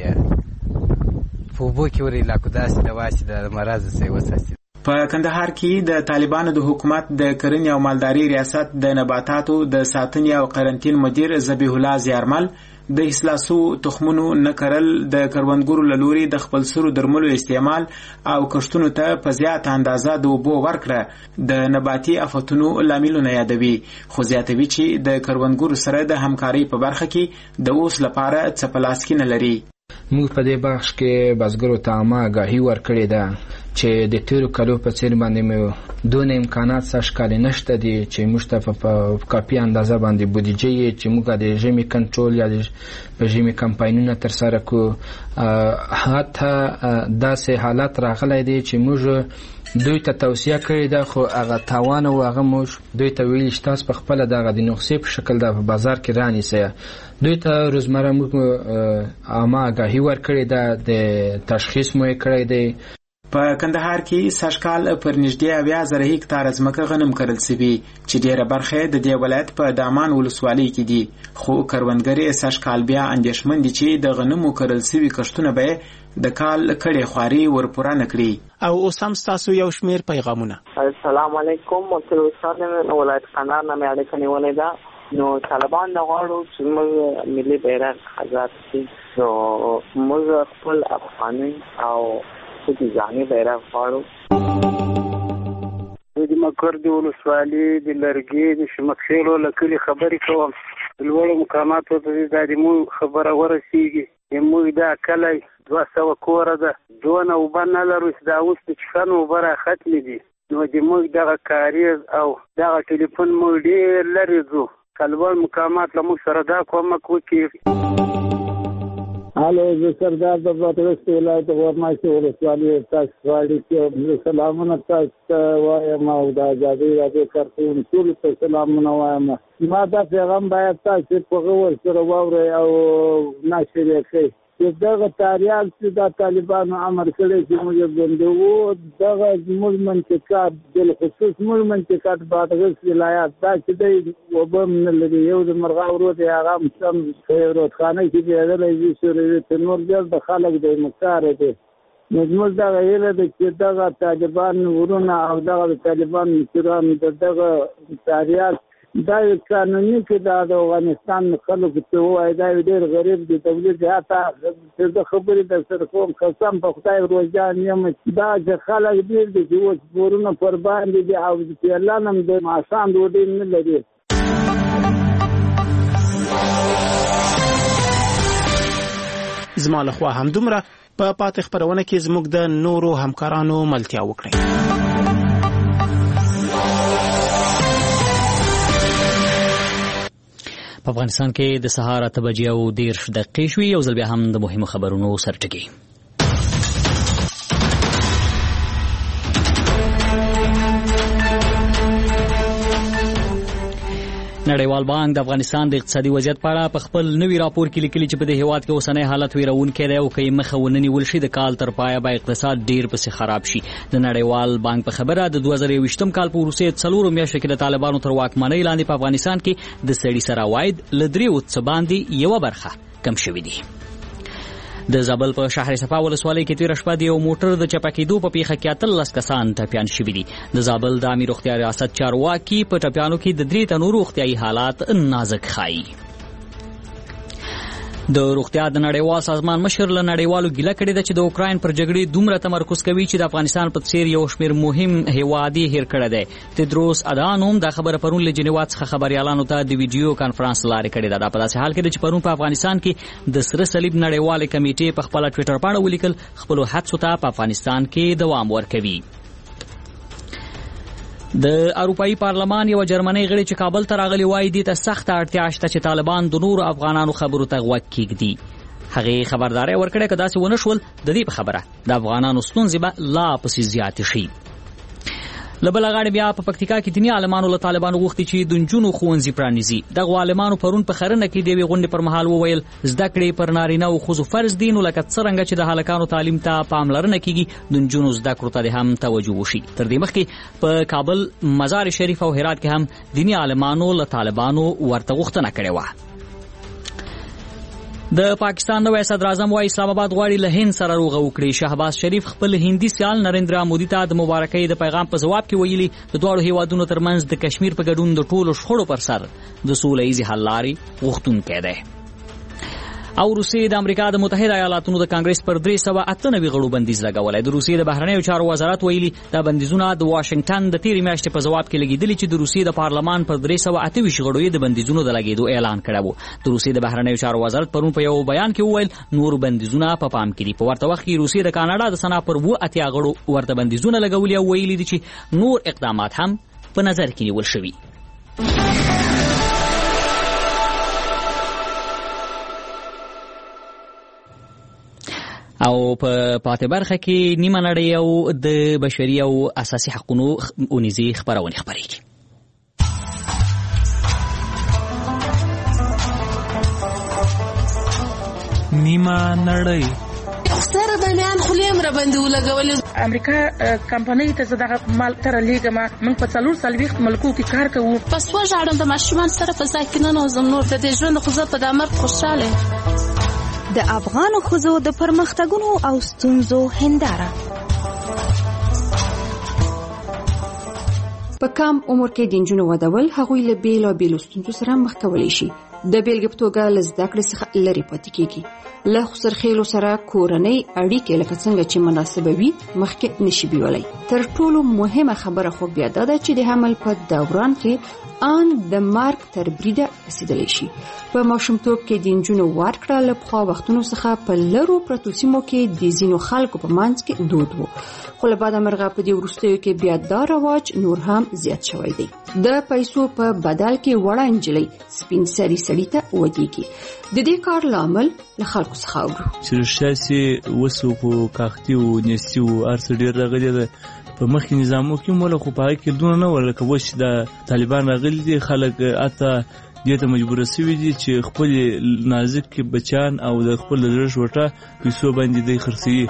په بو کې ورې لا کو داسې دوا چې د مرز سي وساتي. په کندهار کې د طالبانو د حکومت د کرنې او مالداري ریاست د نباتاتو د ساتنې او قرنطین مدیر ذبیح الله زیارمل د اصلاحسو تخمونو نه کرل د کروندګرو له لوري د خپل سرو درملو استعمال او کښتونو ته په زیات اندازه د اوبو ورکړه د نباتي آفتونو لاملونه یادوي، خو زیاتوي چې د کروندګرو سره د همکارۍ په برخه کې د اوس لپاره څه په لاس کې نه لري. موږ په دې بخش کې بزګرو ته عامه آګاهي ورکړې ده چې د تیرو کلو په څیر باندې مې دونه امکانات سږکال نشته دي چې موږ ته په کافي اندازه باندې بودیجه چې موږ د ژمي کنټرول یا د ژمي کمپاینونه ترسره کړو. حتی داسې حالت راغلی دی چې موږ دوی ته توصیه کړې ده خو هغه تاوان او هغه موږ دوی ته ویلي چې تاسو په خپله دغه د نسخې په شکل د بازار کې رانیسئ. دوی ته روزمره موږ عامه آګاهي ورکړې ده، د تشخیص مو یې کړی دی. په کندهار کې سږکال پر نږدې اویا زره هکتاره ځمکه غنم کرل سوي چې ډیره برخه د دې ولایت په دامان ولسوالۍ کې دي، خو کروندګر یې سږکال بیا اندېښمن دي چې د غنمو کرل سوي کښتونه به د کال کړې خواري ورپوره نه کړي. او اوس هم ستاسو یو شمیر پیغامونه. السلام علیکم. مطلب استاد ولایت کندهار نه مې اړیکه نیولې ده. نو طالبان د غواړو چې موږ ملي بیرغ آزاد کړي، نو موږ خپل افغاني او د ځاني بیرغ غواړو. د مکر د ولسوالۍ د لرګي د شمکخېلو له کلي خبرې کوم. لوړو مقاماتو ته د مو خبره ورسیږي چې موږ دا کلی دوه سوه کوره ده، دونه اوبه نه لرو چې دا اوس د څښلو اوبه را ختمې دي. نو د موږ دغه کاریز او دغه ټلیفون موږ ډېر لرې ځو. کلوړ مقامات له موږ سره دا کومک وکړي. هلو، زه سردار د بادغیس ولایت غورماشي ولسوالۍ تاسو غواړي چې سلامونه تاسو ته وایم او د ازادۍ راډیو کارکوونکو ټولو ته سلامونه وایم. ما دا پیغام باید تاسو په غور سره واورئ او نشر یې کړئ چې دغه تاریال چې د طالبانو امر کړی چې موږ بندوو دغه زموږ منطقات بالخصوص موږ منطقات بادغیس ولایت دا چې دی اوبه هم نه لري یو د مرغاو رود یې هغه هم سم رودخانه کې بېدلی وي سوروي تر نور ډېر د خلک دی مکاره دی نو زموږ دغه هیله ده چې دغه طالبان ورونه او دغه د طالبان مشران د دغه تاریال دا قانوني کې دا د افغانستان خلکو ته وایي دا ډېر غریب دي تولید حتی د خبرې د سره کوم قسم په خدای روزان یم دا چې خلک ډېر دي چې اوس پورونه پر باندې دي او پیرلان هم د ماښام ډوډۍ نه لري. زما لخوا همدومره په پاتې خبرونه کې زموږ د نورو همکارانو ملتیا وکړئ. په افغانستان کې د سهار اته بجې او دېرش دقیقې شوې. یو ځل بیا هم د مهمو خبرونو سرټکي. نړیوال بانک د افغانستان د اقتصادي وضعیت په اړه په خپل نوي راپور کې لیکلي چې په دې هیواد کې اوسنی حالت ویرونکی دی او که یې مخه ونه نیول شي د کال تر پایه به اقتصاد ډېر پسې خراب شي. د نړیوال بانک په خبره د دوه زره یوویشتم کال په وروستیو څلورو میاشتو کې د طالبانو تر واکمنۍ لاندې په افغانستان کې د سړي سر عواید له دریو څه باندې یوه برخه کم شوي دي. د زابل په شهر صفا ولسوالۍ کې تېره شپه د یو موټر د چپه کېدو په پیښه کې اتلس کسان ټپیان شوي دي. د زابل د امیر روغتیا ریاست چارواکي په ټپیانو کې د درې تنو روغتیایي حالات نازک ښایي. د روغتیا د نړیوال سازمان مشر له نړیوالو ګیله کړې ده چې د اوکراین پر جګړې دومره تمرکز کوي چې د افغانستان په څیر یو شمېر مهم هیواد یې هیر کړی دی. تدروس ادانوم دا خبره پرون له جنیوا څخه خبریالانو ته د ویډیو کانفرنس لارې کړې ده. دا په داسې حال کې ده چې پرون په افغانستان کې د سره صلیب نړیوالې کمیټې په خپله ټویټر پاڼه ولیکل خپلو هڅو ته په افغانستان کې دوام ورکوي. د اروپایي پارلمان یو جرمني غړي چې کابل ته راغلي وایي دې ته سخته اړتیا شته چې طالبان د نورو افغانانو خبرو ته غوږ کېږدي. هغې خبرداری ورکړې که داسې ونه شول د دې په خبره د افغانانو ستونزې به لا پسې زیاتې شي. له بله غاړې بیا په پکتیکا کې دیني عالمانو له طالبانو غوښتي چې د نجونو ښوونځي پرانیزي. دغو عالمانو پرون په خرنه کې د یوې غونډې پر مهال وویل زده کړې پر نارینه او ښځو فرض دي، نو لکه څرنګه چې د هلکانو تعلیم ته پاملرنه کیږي د نجونو زده کړو ته هم توجه وشي. تر دې مخکې په کابل، مزار شریف او هرات کې هم دیني عالمانو له طالبانو ورته غوښتنه کړې وه. د پاکستان نوی صدر اعظم وايي اسلام آباد غواړي له هند سره روغه وکړي. شهباز شریف خپل هندي سیال نریندرا مودي ته د مبارکۍ د پیغام په ځواب کې ویلي د دواړو هیوادونو ترمنځ د کشمیر په ګډون د ټولو شخړو پر سر د سوله ییزې حل لارې غوښتونکی دی. او روسیې د امریکا د متحده ایالاتونو د کانګرس پر درې سوه اته نوي غړو بندیز لګولی. د روسیې د بهرنیو چارو وزارت ویلي دا بندیزونه د واشنګټن د تېرې میاشتې په ځواب کې لګېدلي چې د روسیې د پارلمان پر درې سوه اته ویشت غړو یې د بندیزونو د لګېدو اعلان کړی و. د روسیې د بهرنیو چارو وزارت پرون په یو بیان کې وویل نور بندیزونه په پام کې دي. په ورته وخت کې روسیې د کاناډا د سنا پر اووه اتیا غړو ورته بندیزونه لګولي او ویلي دي چې نور اقدامات هم په نظر کې نیول شوي. او په پاتې برخه کې نیمه نړۍ او د بشري او اساسي حقوقو اونیزي خبرونه خبرېږي. نیمه نړۍ سره باندې خلیم را باندې ولګول. امریکا کمپنۍ ته زداغه مال تر لیګما من په څلور سلويخت ملکو کې کار کوو. پس و ژړم د ماشومان سره په ځای کې نه نوزم نور د دې ژوند خو زه په دامر خوشاله. د افغان ښځو د پرمختګونو او ستونزو هنداره. په کم عمر کې د نجونو ودول هغوی له بیلابېلو ستونزو سره مخ کولی شي. د بیلګې په توګه له زده کړې څخه لرې پاتې کېږي. له خسرخیلو سره کورنۍ اړیکې لکه څنګه چې مناسبه وي مخکې نشي بیولی. تر ټولو مهمه خبره خو بیا دا ده چې د حمل په دوران کې ان د مرګ تر بریده رسیدلی شي. په ماشومتوب کې د نجونو ورکړه له پخوا وختونو څخه په لرو پرتو سیمو کې د ځینو خلکو په منځ کې دود و، خو له بعده مرغه په دې وروستیو کې بیا دا رواج نور هم زیات شوی دی. د پیسو په بدل کې وړه نجلۍ سپین سري سړي ته ودیږي. د دې کار لامل له خلکو څخه اورو چې رښتیا سي وسو په کاختي او نسي او ارس ډیر راغلي ده په مخکې نظامو کې مولا خو پای کې دونه نه ولکه وش د طالبان راغلي دي خلک اته دې ته مجبوره سوي دي چې خپل نازک بچان او د خپل زړه شوټه پیسو باندې دی خرڅوي.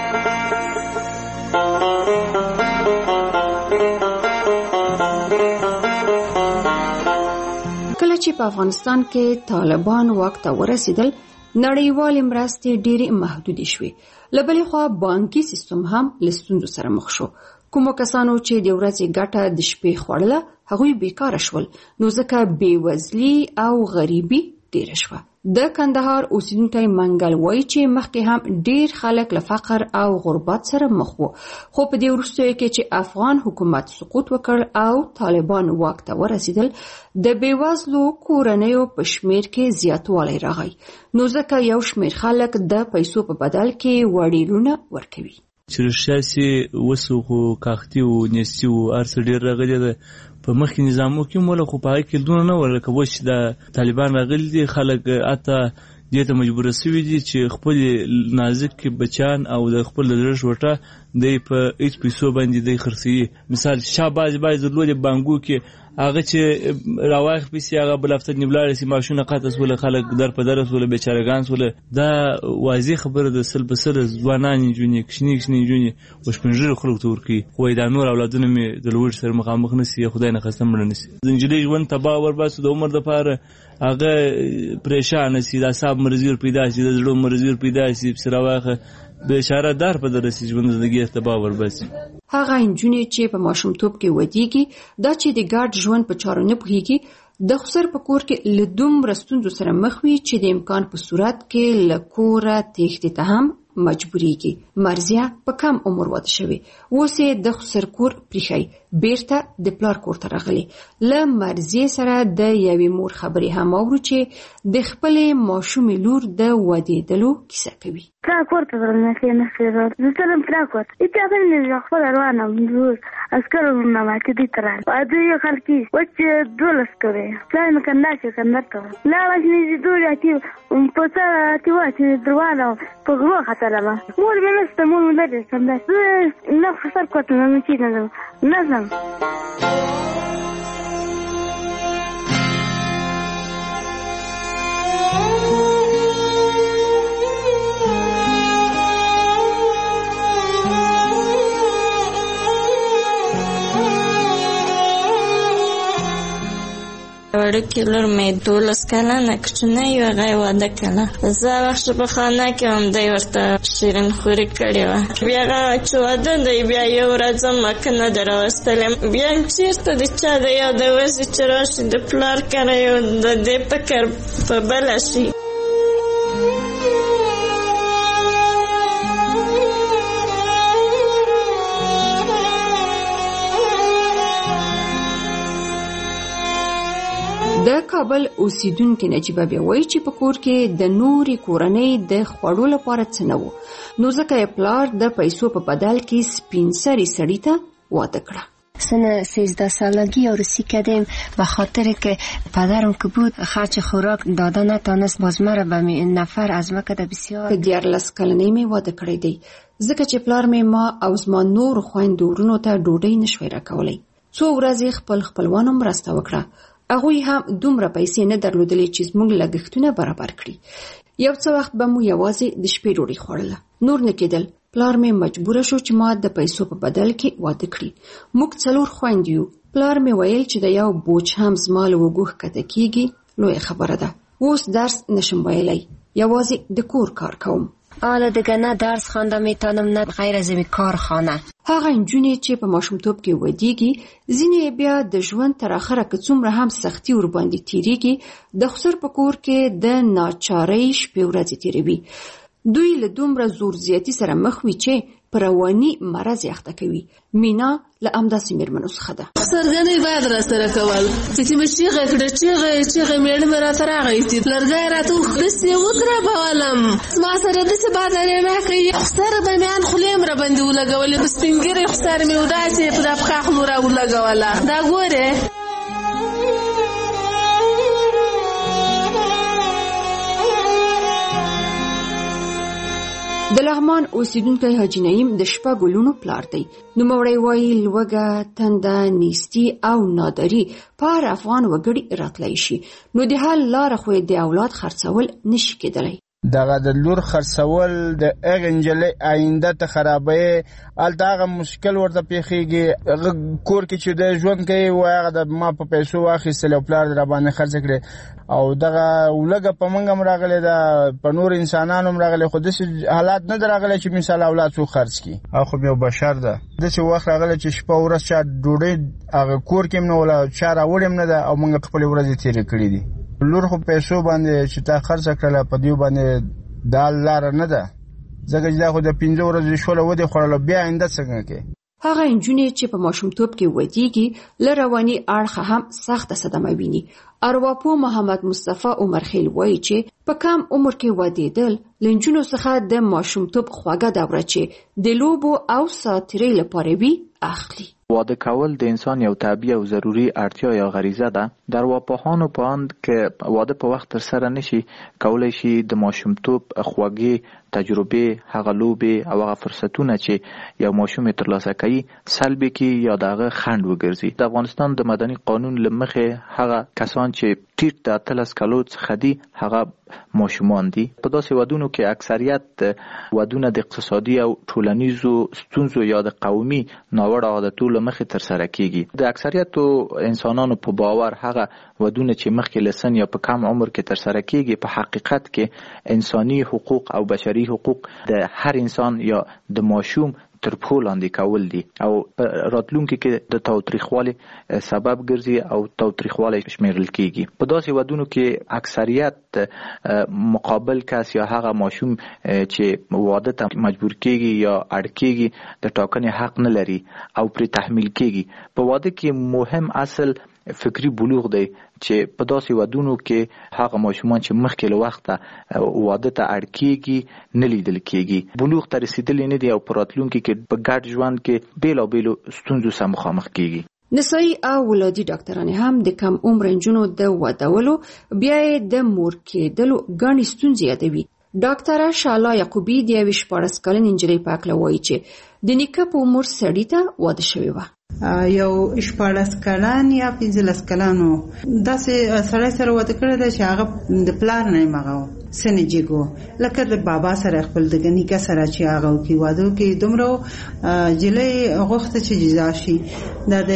کله چې په افغانستان کې طالبان واک ته ورسېدل، نړیوالې مرستې ډېرې محدودې شوې. له بلې خوا بانکي سیستم هم له ستونزو سره مخ شو. کومو کسانو چې د ورځې ګټه د شپې خوړله هغوی بیکاره شول، نو ځکه بېوزلي او غریبي ډېره شوه. د کندهار اوسیدونکی منګل وایي چې مخکې هم ډېر خلک له فقر او غربت سره مخ وو، خو په دې وروستیو کې چې افغان حکومت سقوط وکړ او طالبان واک ته ورسېدل، د بېوزلو کورنیو په شمېر کې زیاتوالی راغی، نو ځکه یو شمېر خلک د پیسو په بدل کې وړیلونه ورکوي. چې رښتیا سي وسو خو کاختي و نیستي و هر څه ډېر راغلی ده. په مخکې نظامو کې مولا خو په هغې کې دونه نه وه، لکه اوس چې د طالبان راغلي دي، خلک حتی دې ته مجبوره سوي دي چې خپل نازک بچان او د خپل زړه شوټه دی په هېڅ پیسو باندې دی خرڅوي. مثال شا بعضې بعضې درلودې بانکو کې هغه چې راواخ پیسې هغه بل هفته نیم لاړې سي معاشونه قطع سوله، خلک در په در سوله، بیچارهګان سوله. دا واضح خبره ده. سل په سل ځوانان نجونې کشنې کشنې نجونې وشپین ژیرو خلکو ته ورکوي، خو وایي دا نور اولادونه مې د لوږې سره مخامخ نه سي، خدای نخواسته مړه نه سي. د نجلۍ ژوند تباه ورباسو د عمر دپاره، هغه پریشانه سي، د اعصاب مرضي ور پیدا سي، د زړه مرضي ور پیدا سي، پسې راواخه بیچاره دار په در رسي، ژوند زندګي تباه ورباسي. هغه نجونې چې په ماشومتوب کې ودیږي، دا چې د ګډ ژوند په چارو نه پوهیږي، د خسر په کور کې له دومره ستونزو سره مخ وي چې د امکان په صورت کې له کوره تېښتې ته هم مجبوریږي. مرزیه په کم عمر واده شوې، اوس یې د خسر کور پریښی، بیرته د پلار کور ته راغلی. له مرزیې سره د یوې مور خبرې هم اورو چې د خپلې ماشومې لور د ودېدلو کیسه کوي. پلار کور ته ورغلم، کېناستېدل، زه تلم پلار کور ته، هېچا ته مې نه خپله روانه وم، زور عسکر ورونه ماتې دوی ته راغلل، واده یې خلک وچ دولس کوې، پلار مې کندهار چې کندهار ته وم، لاړه چې مې زیدورې اتي په سر اتي وه چې دروانه په غرو ختلمه، مور مې نشته، مور مې لرې کندهار، زه نه خسر کور ته نه چېرته نه ځم نه ځم. وړوکې لور مې دولس کلنه کوچنۍ وه، هغه یې واده کړه. زه هغه وخت په خانه کې وم، دی ورته شیرین خوري کړې وه. بیا هغه چې واده دی، بیا یو ورځ مکه نه ده راوستلې، بیا چېرته د چا د یاده وځي چې راشي د پلار کره یو د دې فکر په بله شي. د کابل اوسیدونکې نجیبه بیا وایي چې په کور کې د نورې کورنۍ د خوړو لپاره څه نه وو، نو ځکه یې پلار د پیسو په بدل کې سپین سري سړي ته واده کړه. سن سیزده سالگی عروسی کردیم به خاطر که پدرم که بود خرچ خوراک داده نتانست، باز مرا به نفر از مکده بسیار. په دیارلس کلنۍ مې واده کړی دی، ځکه چې پلار مې ما او زما نورو خویندو ورونو ته ډوډۍ نشوی راکولی. څو ورځې خپل خپلوانو مرسته وکړه، هغوی هم دومره پیسې نه درلودلې چې زموږ لګښتونه برابر کړي. یو څه وخت به مو یوازې د شپې ډوډۍ خوړله، نور نه کېدل. پلار مې مجبوره شو چې ما د پیسو په بدل کې واده کړي. موږ څلور خویندې یو. پلار مې ویل چې د یو بوج هم زما له اوږو ښکته کېږي لویه خبره ده. اوس درس نشم ویلی، یوازې د کور کار کوم. حالا دیگه نه درس خوانده میتونم نه غیر از این کارخانه. هغه نجونې چې په ماشومتوب کې ودیږي، ځینې بیا د ژوند تر اخره که څومره هم سختي ورباندې تیریږي، د خسر په کور کې د ناچارۍ شپې ورځې تیروي. دوی له دومره زور زیاتي سره مخ وي چې په رواني مرض یې اخته کوي. مینا له همداسې مېرمنو څخه ده. سرګنۍ باید راسره کول، چې مې چیغه کړه، چیغه چیغه میړه مې راته راغی چې لرګی راته داسې وکربولم، زما سره داسې بادرې نه کوي. خسر به مې ان خولې مې راباندې ولګولې، په سپین ږیرې خسر مې وداسې په دا پښه خولو راولګوله. دا ګورې د لغمان اوسیدونکی حاجي نعیم د شپږو لوڼو پلار دی. نوموړی وایي لوږه، تنده، نیستي او ناداري په هر افغان وګړي راتلی شي، نو د حل لاره خو د اولاد خرڅول نشي کېدلی. دغه د لور خرڅول د هغې نجلۍ آینده ته خرابوي، هلته هغه مشکل ورته پیښیږي. هغه کور کې چې د ژوند کوي وایي هغه د ما په پیسو واخیستل او پلار د راباندې خرڅ کړې، او دغه لږه په موږ هم راغلی ده، په نور انسانانو هم راغلی، خو داسې حالات نه ده راغلی چې مثال اولاد څوک خرڅ کړي. او خو یو بشر ده، داسې وخت راغلی چې شپه ورځ چا ډوډۍ هغه کور کې هم نه وله، چا راوړې هم نه ده، او موږ خپلې ورځې تېرې کړي دي. لور خو پیسو باندې چې تا خرڅ کړله په دیو باندې دا لاره نه ده، ځکه چې دا خو د پنځه ورځې شوله ودې خوړله، بیا آینده څنګه کوي؟ هغه نجونې چې په ماشومتوب کې ودیږي له رواني اړخه هم سخته صدمه ویني. ارواپوه محمد مصطفی عمرخیل وایي چې په کم عمر کې ودېدل له نجونو څخه د ماشومتوب خوږه دوره چې د لوبو او ساتیرۍ لپاره وي اخلي. واده کول د انسان یو طبیعي او ضروري اړتیا یا غریزه ده. در ارواپوهانو په اند که واده په وخت ترسره نشي، کولی شي د ماشومتوب خوږې تجربې، هغه لوبې او هغه فرصتونه چې یو ماشوم ترلاسه کوي سلبي کړي یا دغه خنډ وګرځي. د افغانستان د مدني قانون له مخې هغه کسان چې ټیټ د اتلس کالو څخه دي هغه ماشومان دي. په داسې ودونو کې اکثریت ودونه د اقتصادي او ټولنیزو ستونزو یا د قومي ناوړه عادتو له مخې ترسره کیږي. د اکثریتو انسانانو په باور هغه ودونه چې مخکې له سن یا په کم عمر کې ترسره کیږي په حقیقت کې انساني حقوق او بشري حقوق د هر انسان یا د ماشوم تر پښو لاندې کول دي، او راتلونکي کې د تاوتریخوالي سبب ګرځي او تاوتریخوالی شمیرل کیږي. په داسې ودونو کې اکثریت مقابل کس یا هغه ماشوم چې واده ته مجبور کیږي یا اړ کیږي د ټاکنې حق نه لري او پرې تحمیل کیږي. په واده کې مهم اصل فکری بلوغ دی چې په داسې ودونو کې هغه ماشومان چې مخکې له وخته واده ته اړ کیږي نه لیدل کیږي، بلوغ ته رسیدلی نه دي او په راتلونکي کې په ګډ ژوند کې بیلابیلو ستونزو سره مخامخ کیږي. نسایي او ولادي ډاکټرانې هم د کم عمر نجونو د ودولو بیا یې د مور کېدلو ګڼې ستونزې یادوي. ډاکټره شالا یعقوبی د یوې شپاړس کلنې نجلۍ په هکله وایي چې د نیکه په عمر سړي ته واده شوې وه. یو شپاړس کلن یا پنځلس کلن و، داسې سړی سره واده کړی ده چې هغه د پلار نه یې مغه و، سنې جګ و، لکه د بابا سره خپل د نیکه سره چې هغه وکړي واده وکړي. دومره نجلۍ غوښته چې جدا شي. دا د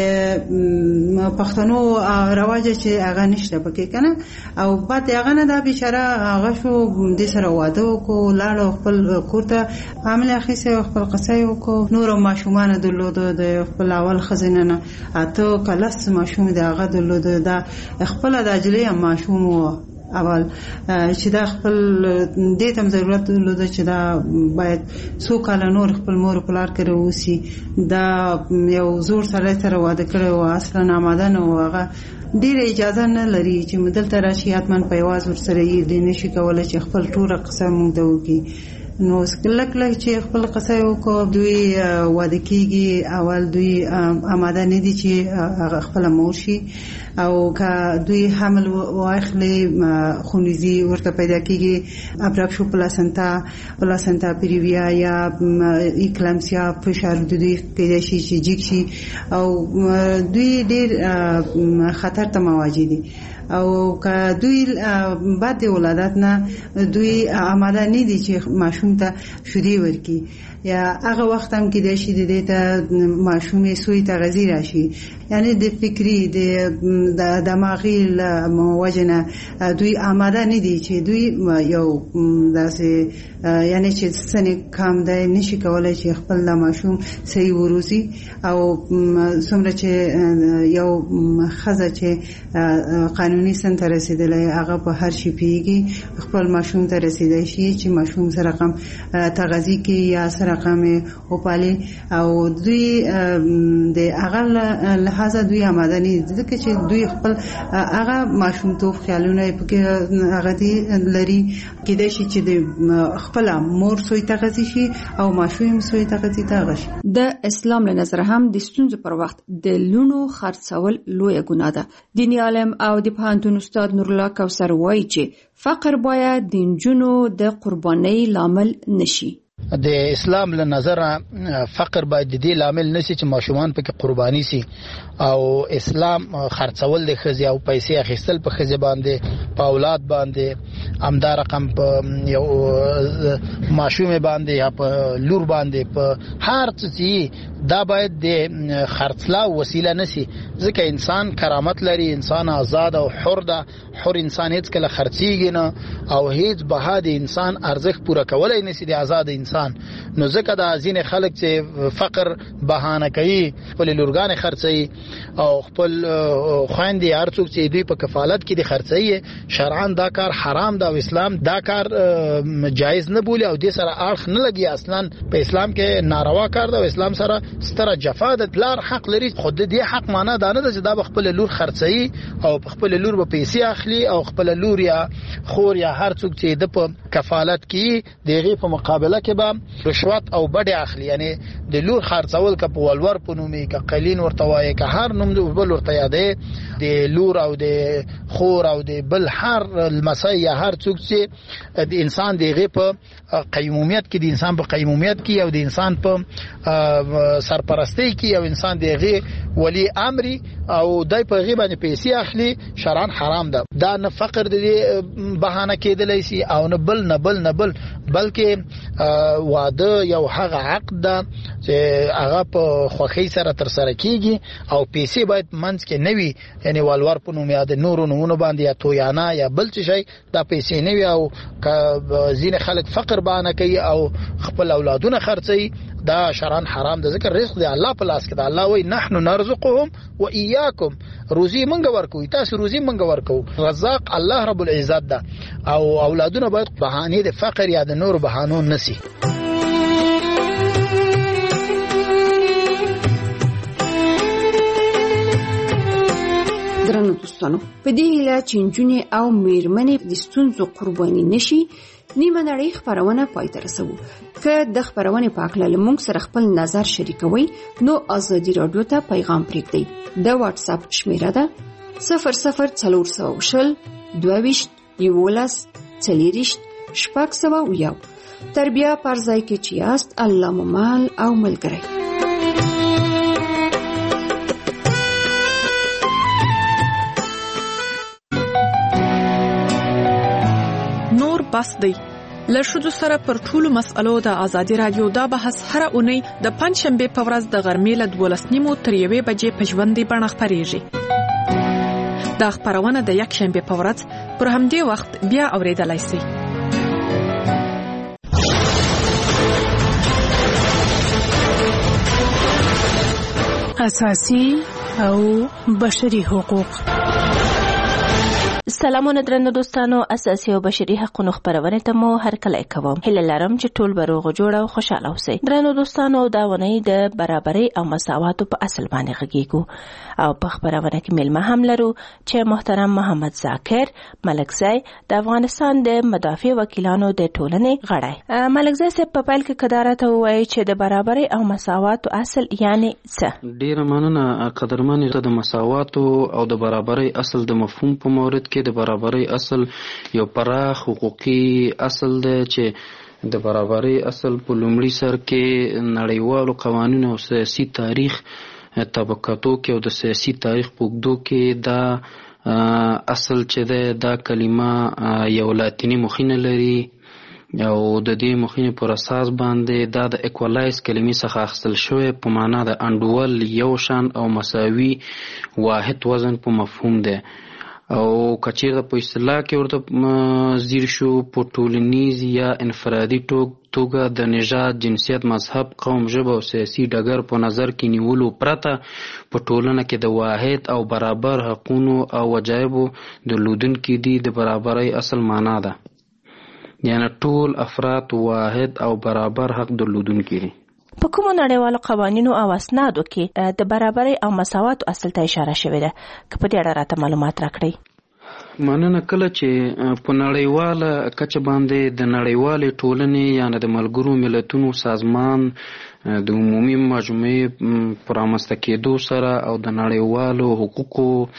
پښتنو رواج چې هغه نشته پکې که نه، او بعد هغه نه دا بیچاره هغه شو دې سره واده وکړو، لاړو خپل کور ته حامله اخیستې او خپل قصه یې وکړو. نورو ماشومانو درلودو، د خپل اول ښځینه نه اته کلس ماشوم د هغه درلوده. دا خپله د نجلۍ هم ماشوم و اول چې دا خپل دې ته ضرورت درلوده چې دا باید څو کاله نور خپل مور پلار کړی اوسي. دا یو زوړ سړی سره واده کړی و، اصلا آماده نه و، هغه ډېره اجازه نه لري چې دلته راشي حتما په یواز ورسره یې دی نشي کولی چې خپل ټوله قصه موږ ته وکړي. نو لږ لږ چې خپل قصه یې وکړو، دوی واده کېږي، اول دوی آماده نه دي چې هغه خپله مور شي، او که دوی حمل واخلي خونریزي ورته پیدا کېږي، ابرک شو پلاسنتا پلاسنتا پیریویا یا ایکلامسیا فشار د دوی پیدا شي چې جګ شي، او دوی ډېر خطر ته مواجه دي. او که دوی بعد د ولادت نه دوی آماده نه دي چې ماشوم ته شیدې ورکړي، یا هغه وخت هم کېدای شي د دې ته ماشوم یې سوی تغذیه راشي، یعنی د فکري د دماغي له وجې نه دوی آماده نه دي چې دوی یو داسې یعنی چې سنې کم دی، نشي کولی چې خپل د ماشوم صحیح وروزي. او څومره چې یو ښځه چې قانوني سن ته رسېدلی هغه په هر شي پوهېږي، خپل ماشوم ته رسېدی شي چې ماشوم سره رقم تغذیه کړي یا سره رقم یې وپالي، او دوی د هغه لحاظه دوی آماده نه دي، ځکه چې دوی خپل هغه ماشومتوب خیالونه یې پکې هغه دي لري. کېدای شي چې د خپله مور سوی تغذیه شي او ماشوم سوی تغذیه ته هغه شي. د اسلام له نظره هم د ستونزو پر وخت د لونو خرڅول لویه ګناه ده. دیني عالم او د پوهنتون استاد نورالله کوثر وایي چې فقر باید د نجونو د قربانۍ لامل نشي. د اسلام له نظره فقر باید د دې لامل نشي چې ماشومان پکې قرباني سي او اسلام خرڅول د ښځې او پیسې اخیستل په ښځې باندې په اولاد باندې همدا رقم په یو ماشومې باندې یا په لور باندې په هر څه دا باید د خرڅلاو وسیله نشي ځکه انسان کرامت لري انسان آزاد او حر ده حر انسان هیڅ کله خرڅیږي نه او هیڅ بها د انسان ارزښت پوره کولای نشي د آزاد انسان نو ځکه د ځینې خلک چې فقر بهانه کوي خپل لورګانې خرڅوي او خپل خويندې هر څوک چې دوی په کفالت کې د خرڅوي شرعاً دا کار حرام ده او اسلام دا کار جایز نه بولي او د سره اړخ نه لګي اصلا په اسلام کې ناروا کار ده او اسلام سره ستره جفا ده پلار حق لري خود دې حق معنا دا نه ده چې دا خپل لور خرڅوي او خپل لور به پیسې اخلي او خپل لور یا خور یا هر څوک چې د په کفالت کې دغه په مقابله کې به رشوت او بډې اخلي یعنی د لور خرڅول ک په ولور په نومي ک قلین ورته وایي ک هر نوم د بل ورته یادې د لور او د خور او د بل هر المسای یا هر څوک چې د انسان دغه په قیمومیت کې د انسان په قیمومیت کې او د انسان په سرپرستی کې او انسان دغه ولی امر او دای په غیبه نه پیسې اخلي شرعاً حرام ده دا نه فقر د بهانه کېدلی سي او نه بل نه بل نه بل بلکې واده یو هغه عقد ده چې هغه په خوخي سره تر سره کیږي او پیسې باید منځ کې نوي یعنی والور په نوم یاد نورو نمونه باندې یا تویانا یا بل څه شي دا پیسې نوي او ځینې خلک فقر بهانه کوي او خپل اولادونه خرڅي دا شرعاً حرام ده ذکر رزق دی الله په لاس کې ده الله وای نحنو نرزقهم و اياكم روزي منګ ورکوي تاسو روزي منګ ورکو رزاق الله رب العزت ده او اولادونه باید بهانه د فقر یا د نور بهانو نسی درنو دوستانو په دې هیله چې نجونې او میرمنې د ستونزو قرباني نشي نیمه نړۍ خبرونه پای ته رسوو که د خبرونې په اړه له موږ سره خپل نظر شریکوي نو ازادي رادیو ته پیغام پرېږدئ د واتس اپ شمیره ده صفر صفر څلور سوه شل دوه ویشت یولس څلېرویشت شپږ سوه اویا تر بیا پر ځای کې چې یاست الله مو مال او ملګری بس دی له ښځو سره پر ټولو مسألو د ازادي رادیو دا بحث هره اونۍ د پنځشنبې په ورځ د غرمې له دولس نیمو تر یوې بجې په ژوندۍ بڼه خپرېږي. دا خپرونه د یکشنبې په ورځ پر همدې وخت بیا اورېدلای شئ. اساسي او بشري حقوق. سلامونه درنو دوستانو، اساسي او بشري حقوقو خبرونه ته مو هرکلی کوم. هله لرم چې ټول به روغ جوړ او خوشاله اوسئ. درنو دوستانو، دا ونې د برابرۍ او مساواتو په اصل باندې غږیږو او په خبرونه کې ملما هم لرو چې محترم محمد ذاکر ملکزی د افغانستان د مدافع وکیلانو د ټولنې غړی. ملکزی صاحب په پیل کې کدارته وایي چې د برابرۍ او مساواتو اصل یعنی څه؟ ډیره مننه قدرمن. د مساواتو او د برابرۍ اصل د مفهوم په مورد کې د برابرۍ اصل یو پراخ حقوقي اصل دی چې د برابرۍ اصل په لومړي سر کې نړیوالو قوانینو او سیاسي تاریخ طبقاتو کې او د سیاسي تاریخ په اوږدو کې دا اصل چې دی دا کلمه یو لاتیني مخینه لري او د دې مخینې پر اساس باندې دا د اکوالایز کلمې څخه اخیستل شوی په معنا د انډول یو شان او مساوي واحد وزن په مفهوم دی او کچیرته په اصطلاح کې ورته زیر شو په ټولنیز یا انفرادي توګه د نژاد، جنسیت، مذهب، قوم، ژبه او سیاسي ډګر په نظر کې نیولو پرته په ټولنه کې د واحد او برابر حقونو او وجایبو درلودونکي دي د برابرۍ اصل معنا ده، یعنی ټول افراد واحد او برابر حق درلودونکي دي. په کومو نړیوالو قوانینو او اسنادو کې د برابرۍ او مساواتو اصل ته اشاره شوې ده؟ که په دې اړه راته معلومات راکړئ. مننه. کله چې په نړیواله کچه باندې د نړیوالې ټولنې یعنی د ملګرو ملتونو سازمان د عمومي مجموعې په رامنځته کېدو سره او د نړیوالو حقوقو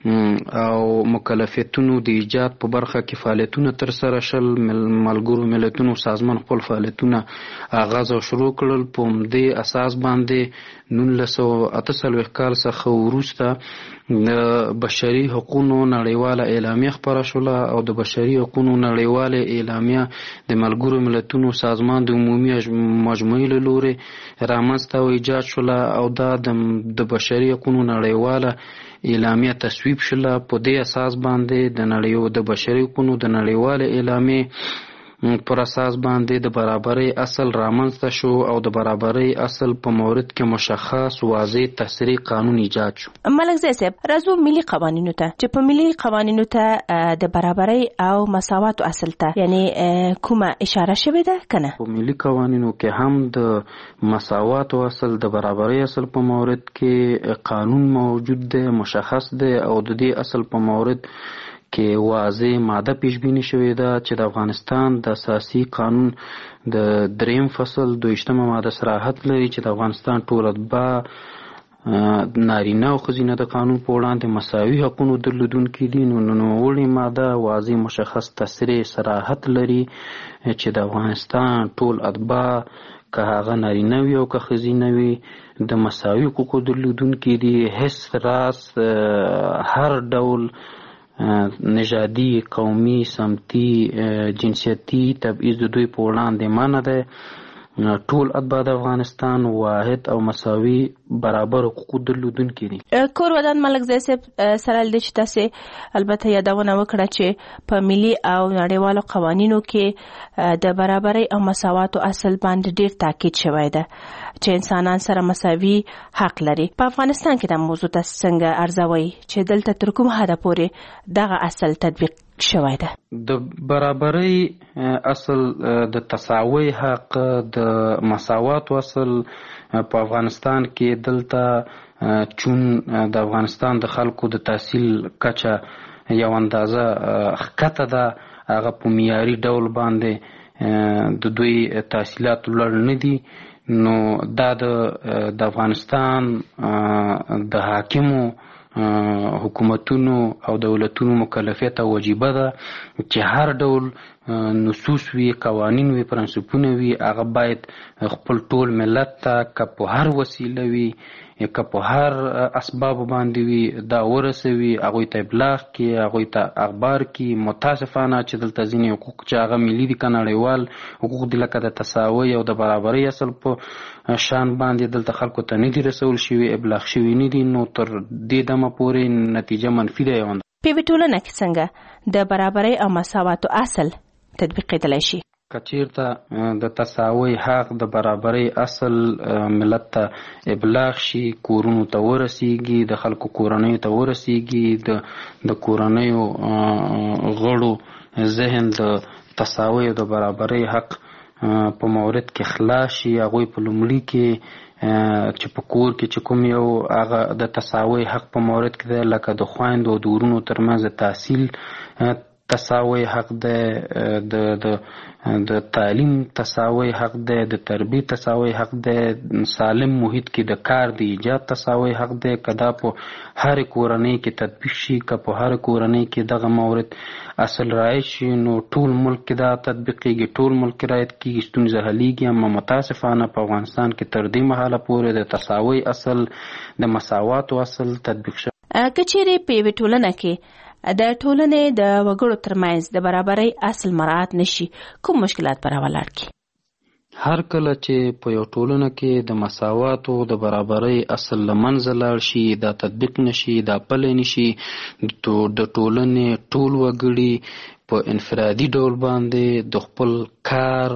او مکلفیتونو د ایجاد په برخه کې فعالیتونه تر سره شل. ملګرو ملتونو سازمان خپل فعالیتونه آغاز او شروع کړل. په همدې اساس باندې نولس سوه اته څلوېښت کال څخه وروسته د بشري حقوقو نړیواله اعلامیه خپره شوله او د بشري حقوقو نړیواله اعلامیه د ملګرو ملتونو سازمان د عمومي مجموعې له لورې رامنځته او ایجاد شوله او دا د بشري حقوقو نړیواله اعلامیه تصویب شوله. په دې اساس باندې د نړیو د بشري حقوقو د نړیواله اعلامیې پر اساس باندې د برابرۍ اصل رامنځته شو او د برابرۍ اصل په مورد کې مشخص واضح تصریح قانون ایجاد شو. ملک زی صاحب راځو ملي قوانینو ته چې په ملي قوانینو ته د برابرۍ او مساوات اصل ته یعنی کومه اشاره شوې ده کنه؟ په ملي قوانینو کې هم د مساوات اصل د برابرۍ اصل په مورد کې قانون موجود دی، مشخص دی او د دې اصل په مورد کې واضح ماده پیشبینی شوې ده چې د افغانستان د اساسي قانون د دریم فصل دویشتمه ماده صراحت لري چې د افغانستان ټول اتباع نارینه او ښځینه د قانون په وړاندې مساوي حقونو درلودونکي دي. نو نوموړې ماده واضح مشخص تصریح صراحت لري چې د افغانستان ټول اتباع که هغه نارینه وي او که ښځینه وي د مساوي حقوقو درلودونکي دي. هیڅ راز هر ډول نژادي، قومي، سمتي، جنسیتي تبعیض د دوی په وړاندې منع دی. ټول اتباع د افغانستان واحد او مساوي برابر حقوق درلودونکي دي. کور ودان ملک زی صاحب سره د چې تاسې البته یادونه وکړه چې په ملي او نړیوالو قوانینو کې د برابرۍ او مساواتو اصل باندې ډیر تاکید شوی ده چې انسانان سره مساوي حق لري. په افغانستان کې د موضوع تاسو څنګه ارزوي چې دلته تر کوم حده پورې دغه اصل تطبیق شوی ده؟ د برابرۍ اصل، د تساوي حق، د مساوات اصل په افغانستان کې دلته چون د افغانستان د خلکو د تحصیل کچه یو اندازه ښکته ده، هغه په معیاري ډول باندې د دوی تحصیلات لوړ نه دي. نو دا د افغانستان د حاکمو حکومتونو او دولتونو مکلفیت او وجیبه ده چې هر ډول نصوص وي، قوانین وي، پرنسپونه وي، هغه باید خپل ټول ملت ته که په هر وسیله وي که په هر اسباب باندې وي دا ورسوي، هغوی ته ابلاغ کړي، هغوی ته اخبار کړي. متاسفانه چې دلته ځینې حقوق چې هغه ملي دي که نړیوال حقوق دي لکه د تساوي او د برابرۍ اصل په شان باندې دلته خلکو ته نه دي رسول شوي، ابلاغ شوي نه دي. نو تر دې دمه پورې نتیجه منفي ده. یو په ټولنه کې څنګه د برابرۍ او مساواتو اصل تطبیقېدلی شي؟ که چیرته د تساوي حق، د برابرۍ اصل ملت ته ابلاغ شي، کورونو ته ورسیږي، د خلکو کورنیو ته ورسیږي، د کورنیو غړو ذهن د تساوي او د برابرۍ حق په مورد کې خلاص شي. هغوی په لومړي کې چې په کور کې چې کوم یو هغه د تساوي حق په مورد کې دی، لکه د خویندو او د ورونو ترمنځ د تحصیل تساوي حق دی، د د د تعلیم تساوي حق دی، د تربیې تساوي حق دی، سالم محیط کې د کار د ایجاد تساوي حق دی. که دا په هر کورنۍ کې تطبیق شي، که په هر کورنۍ کې دغه مورد اصل رعایت شي، نو ټول ملک کې دا تطبیقېږي، ټول ملک کې رعایت کېږي، ستونزه حلیږي. اما متاسفانه په افغانستان کې تر دې مهاله پورې د تساوي اصل، د مساواتو اصل تطبیق شوی. که چیرې په یوې ټولنه کې د ټولنې د وګړو ترمنځ د برابرۍ اصل مراعات نشي، کوم مشکلات به راولاړ کی؟ هر کله چې په یو ټولنه کې د مساواتو د برابرۍ اصل له منځه لاړ شي، دا تطبیق نشي، دا پلی نشي، د ټولنې ټول وګړي په انفرادي ډول باندې د خپل کار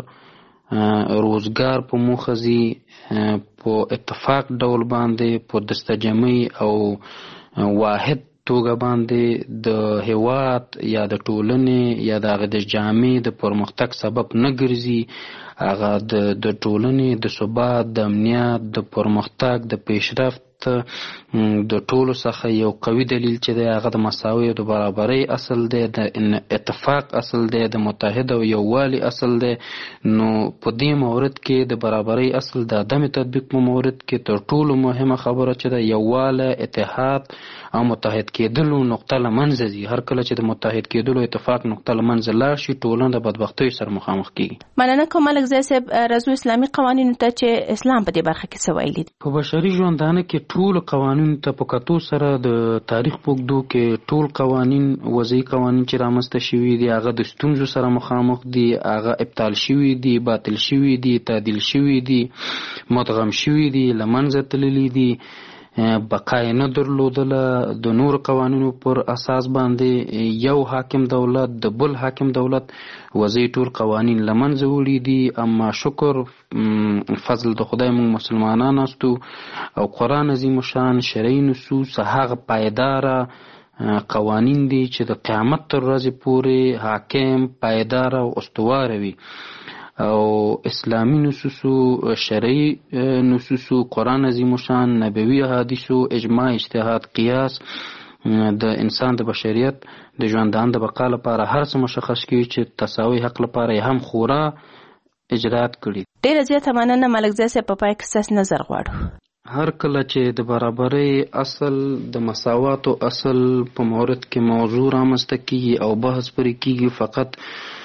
روزګار په موخه ځي، په اتفاق ډول باندې په دستجمعي او واحد توګه باندې د هیواد یا د ټولنې یا د هغه د جامعې د پرمختګ سبب نه ګرځي. هغه د د ټولنې د ثبات، د امنیت، د پرمختګ، د پیشرفت شریعت د ټولو څخه یو قوي دلیل چې دی هغه د مساوي او د برابرۍ اصل دی، د اتفاق اصل دی، د متحد او یووالي اصل دی. نو په دې مورد کې د برابرۍ اصل د عدم تطبیق په مورد کې تر ټولو مهمه خبره چې ده یووالی، اتحاد او متحد کېدلو نقطه له منځه ځي. هر کله چې د متحد کېدلو اتفاق نقطه له منځه لاړ شي ټولنه د بدبختیو سره مخامخ کېږي. مننه کوم ملکزی صاحب. راځو اسلامي قوانینو ته چې اسلام په دې برخه کې څه ویلي دي. په بشري ژوندانه کې ټول قوانین ته په کتو سره د تاریخ په اوږدو کې ټول قوانین وضعي قوانین چې رامنځته شوي دي هغه د ستونزو سره مخامخ دي، هغه ابطال شوي دي، باطل شوي دي، تعدیل شوي دي، مدغم شوي دي، له منځه تللي دي، بقای نه درلودله. د نور قوانینو پر اساس باندې یو حاکم دولت د بل حاکم دولت وضعي ټول قوانین له منځه وړي دي. اما شکر فضل د خدای موږ مسلمانان استو او قرآن عظیم شان شرعي نصوص هغه پایداره قوانین دي چې د قیامت تر ورځې پورې حاکم پایداره او استواره وي. او اسلامی نصوصو، شرعي نصوصو، قرآن عظیم شان، نبوي احادیثو، اجماع، اجتهاد، قیاس د انسان د بشریت د ژوندانه د بقا لپاره هر څه مشخص کړي چې تساوي حق لپاره هم خورا اجرات کړي. ډېره زیاته مننه ملکزی صاحب. په پای کې ستاسو نظر غواړو. هر کله چې د برابرۍ اصل د مساواتو اصل په مورد کې موضوع رامنځته کیږي او بحث پرې کیږي، فقط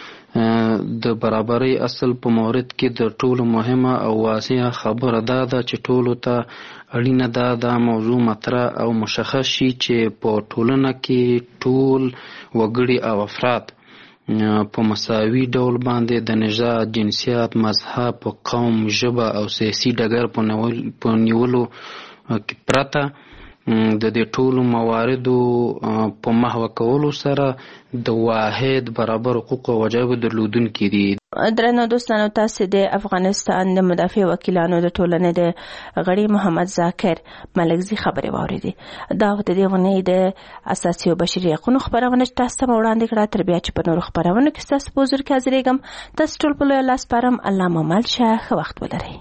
د برابرۍ اصل په مورد کې د ټولو مهمه او واضحه خبره دا ده چې ټولو ته اړینه ده دا موضوع مطرح او مشخص شي چې په ټولنه کې ټول وګړي او افراد په مساوي ډول باندې د نژاد، جنسیت، مذهب، قوم، ژبه او سیاسي ډګر په نیولو کې پرته د دې ټولو مواردو په محوه کولو سره د واحد برابر حقوق او وجایبو درلودونکي دي. درنو دوستانو، تاسو د افغانستان د مدافع وکیلانو د ټولنې د غړي محمد ذاکر ملکزی خبرې واورېدې. دا د دې ونې د اساسي او بشري حقوقو خبرونه تاسو ته وړاندې کړه. تر بیا چې په نورو خبرونو کې تاسو په حضور کې حاضرېږم. تاسو ټول په لوی لاس سپارم. الله مو مل شه. ښه وخت ولرئ.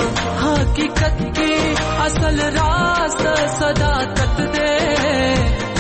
حقیقت کی اصل راز صداقت دے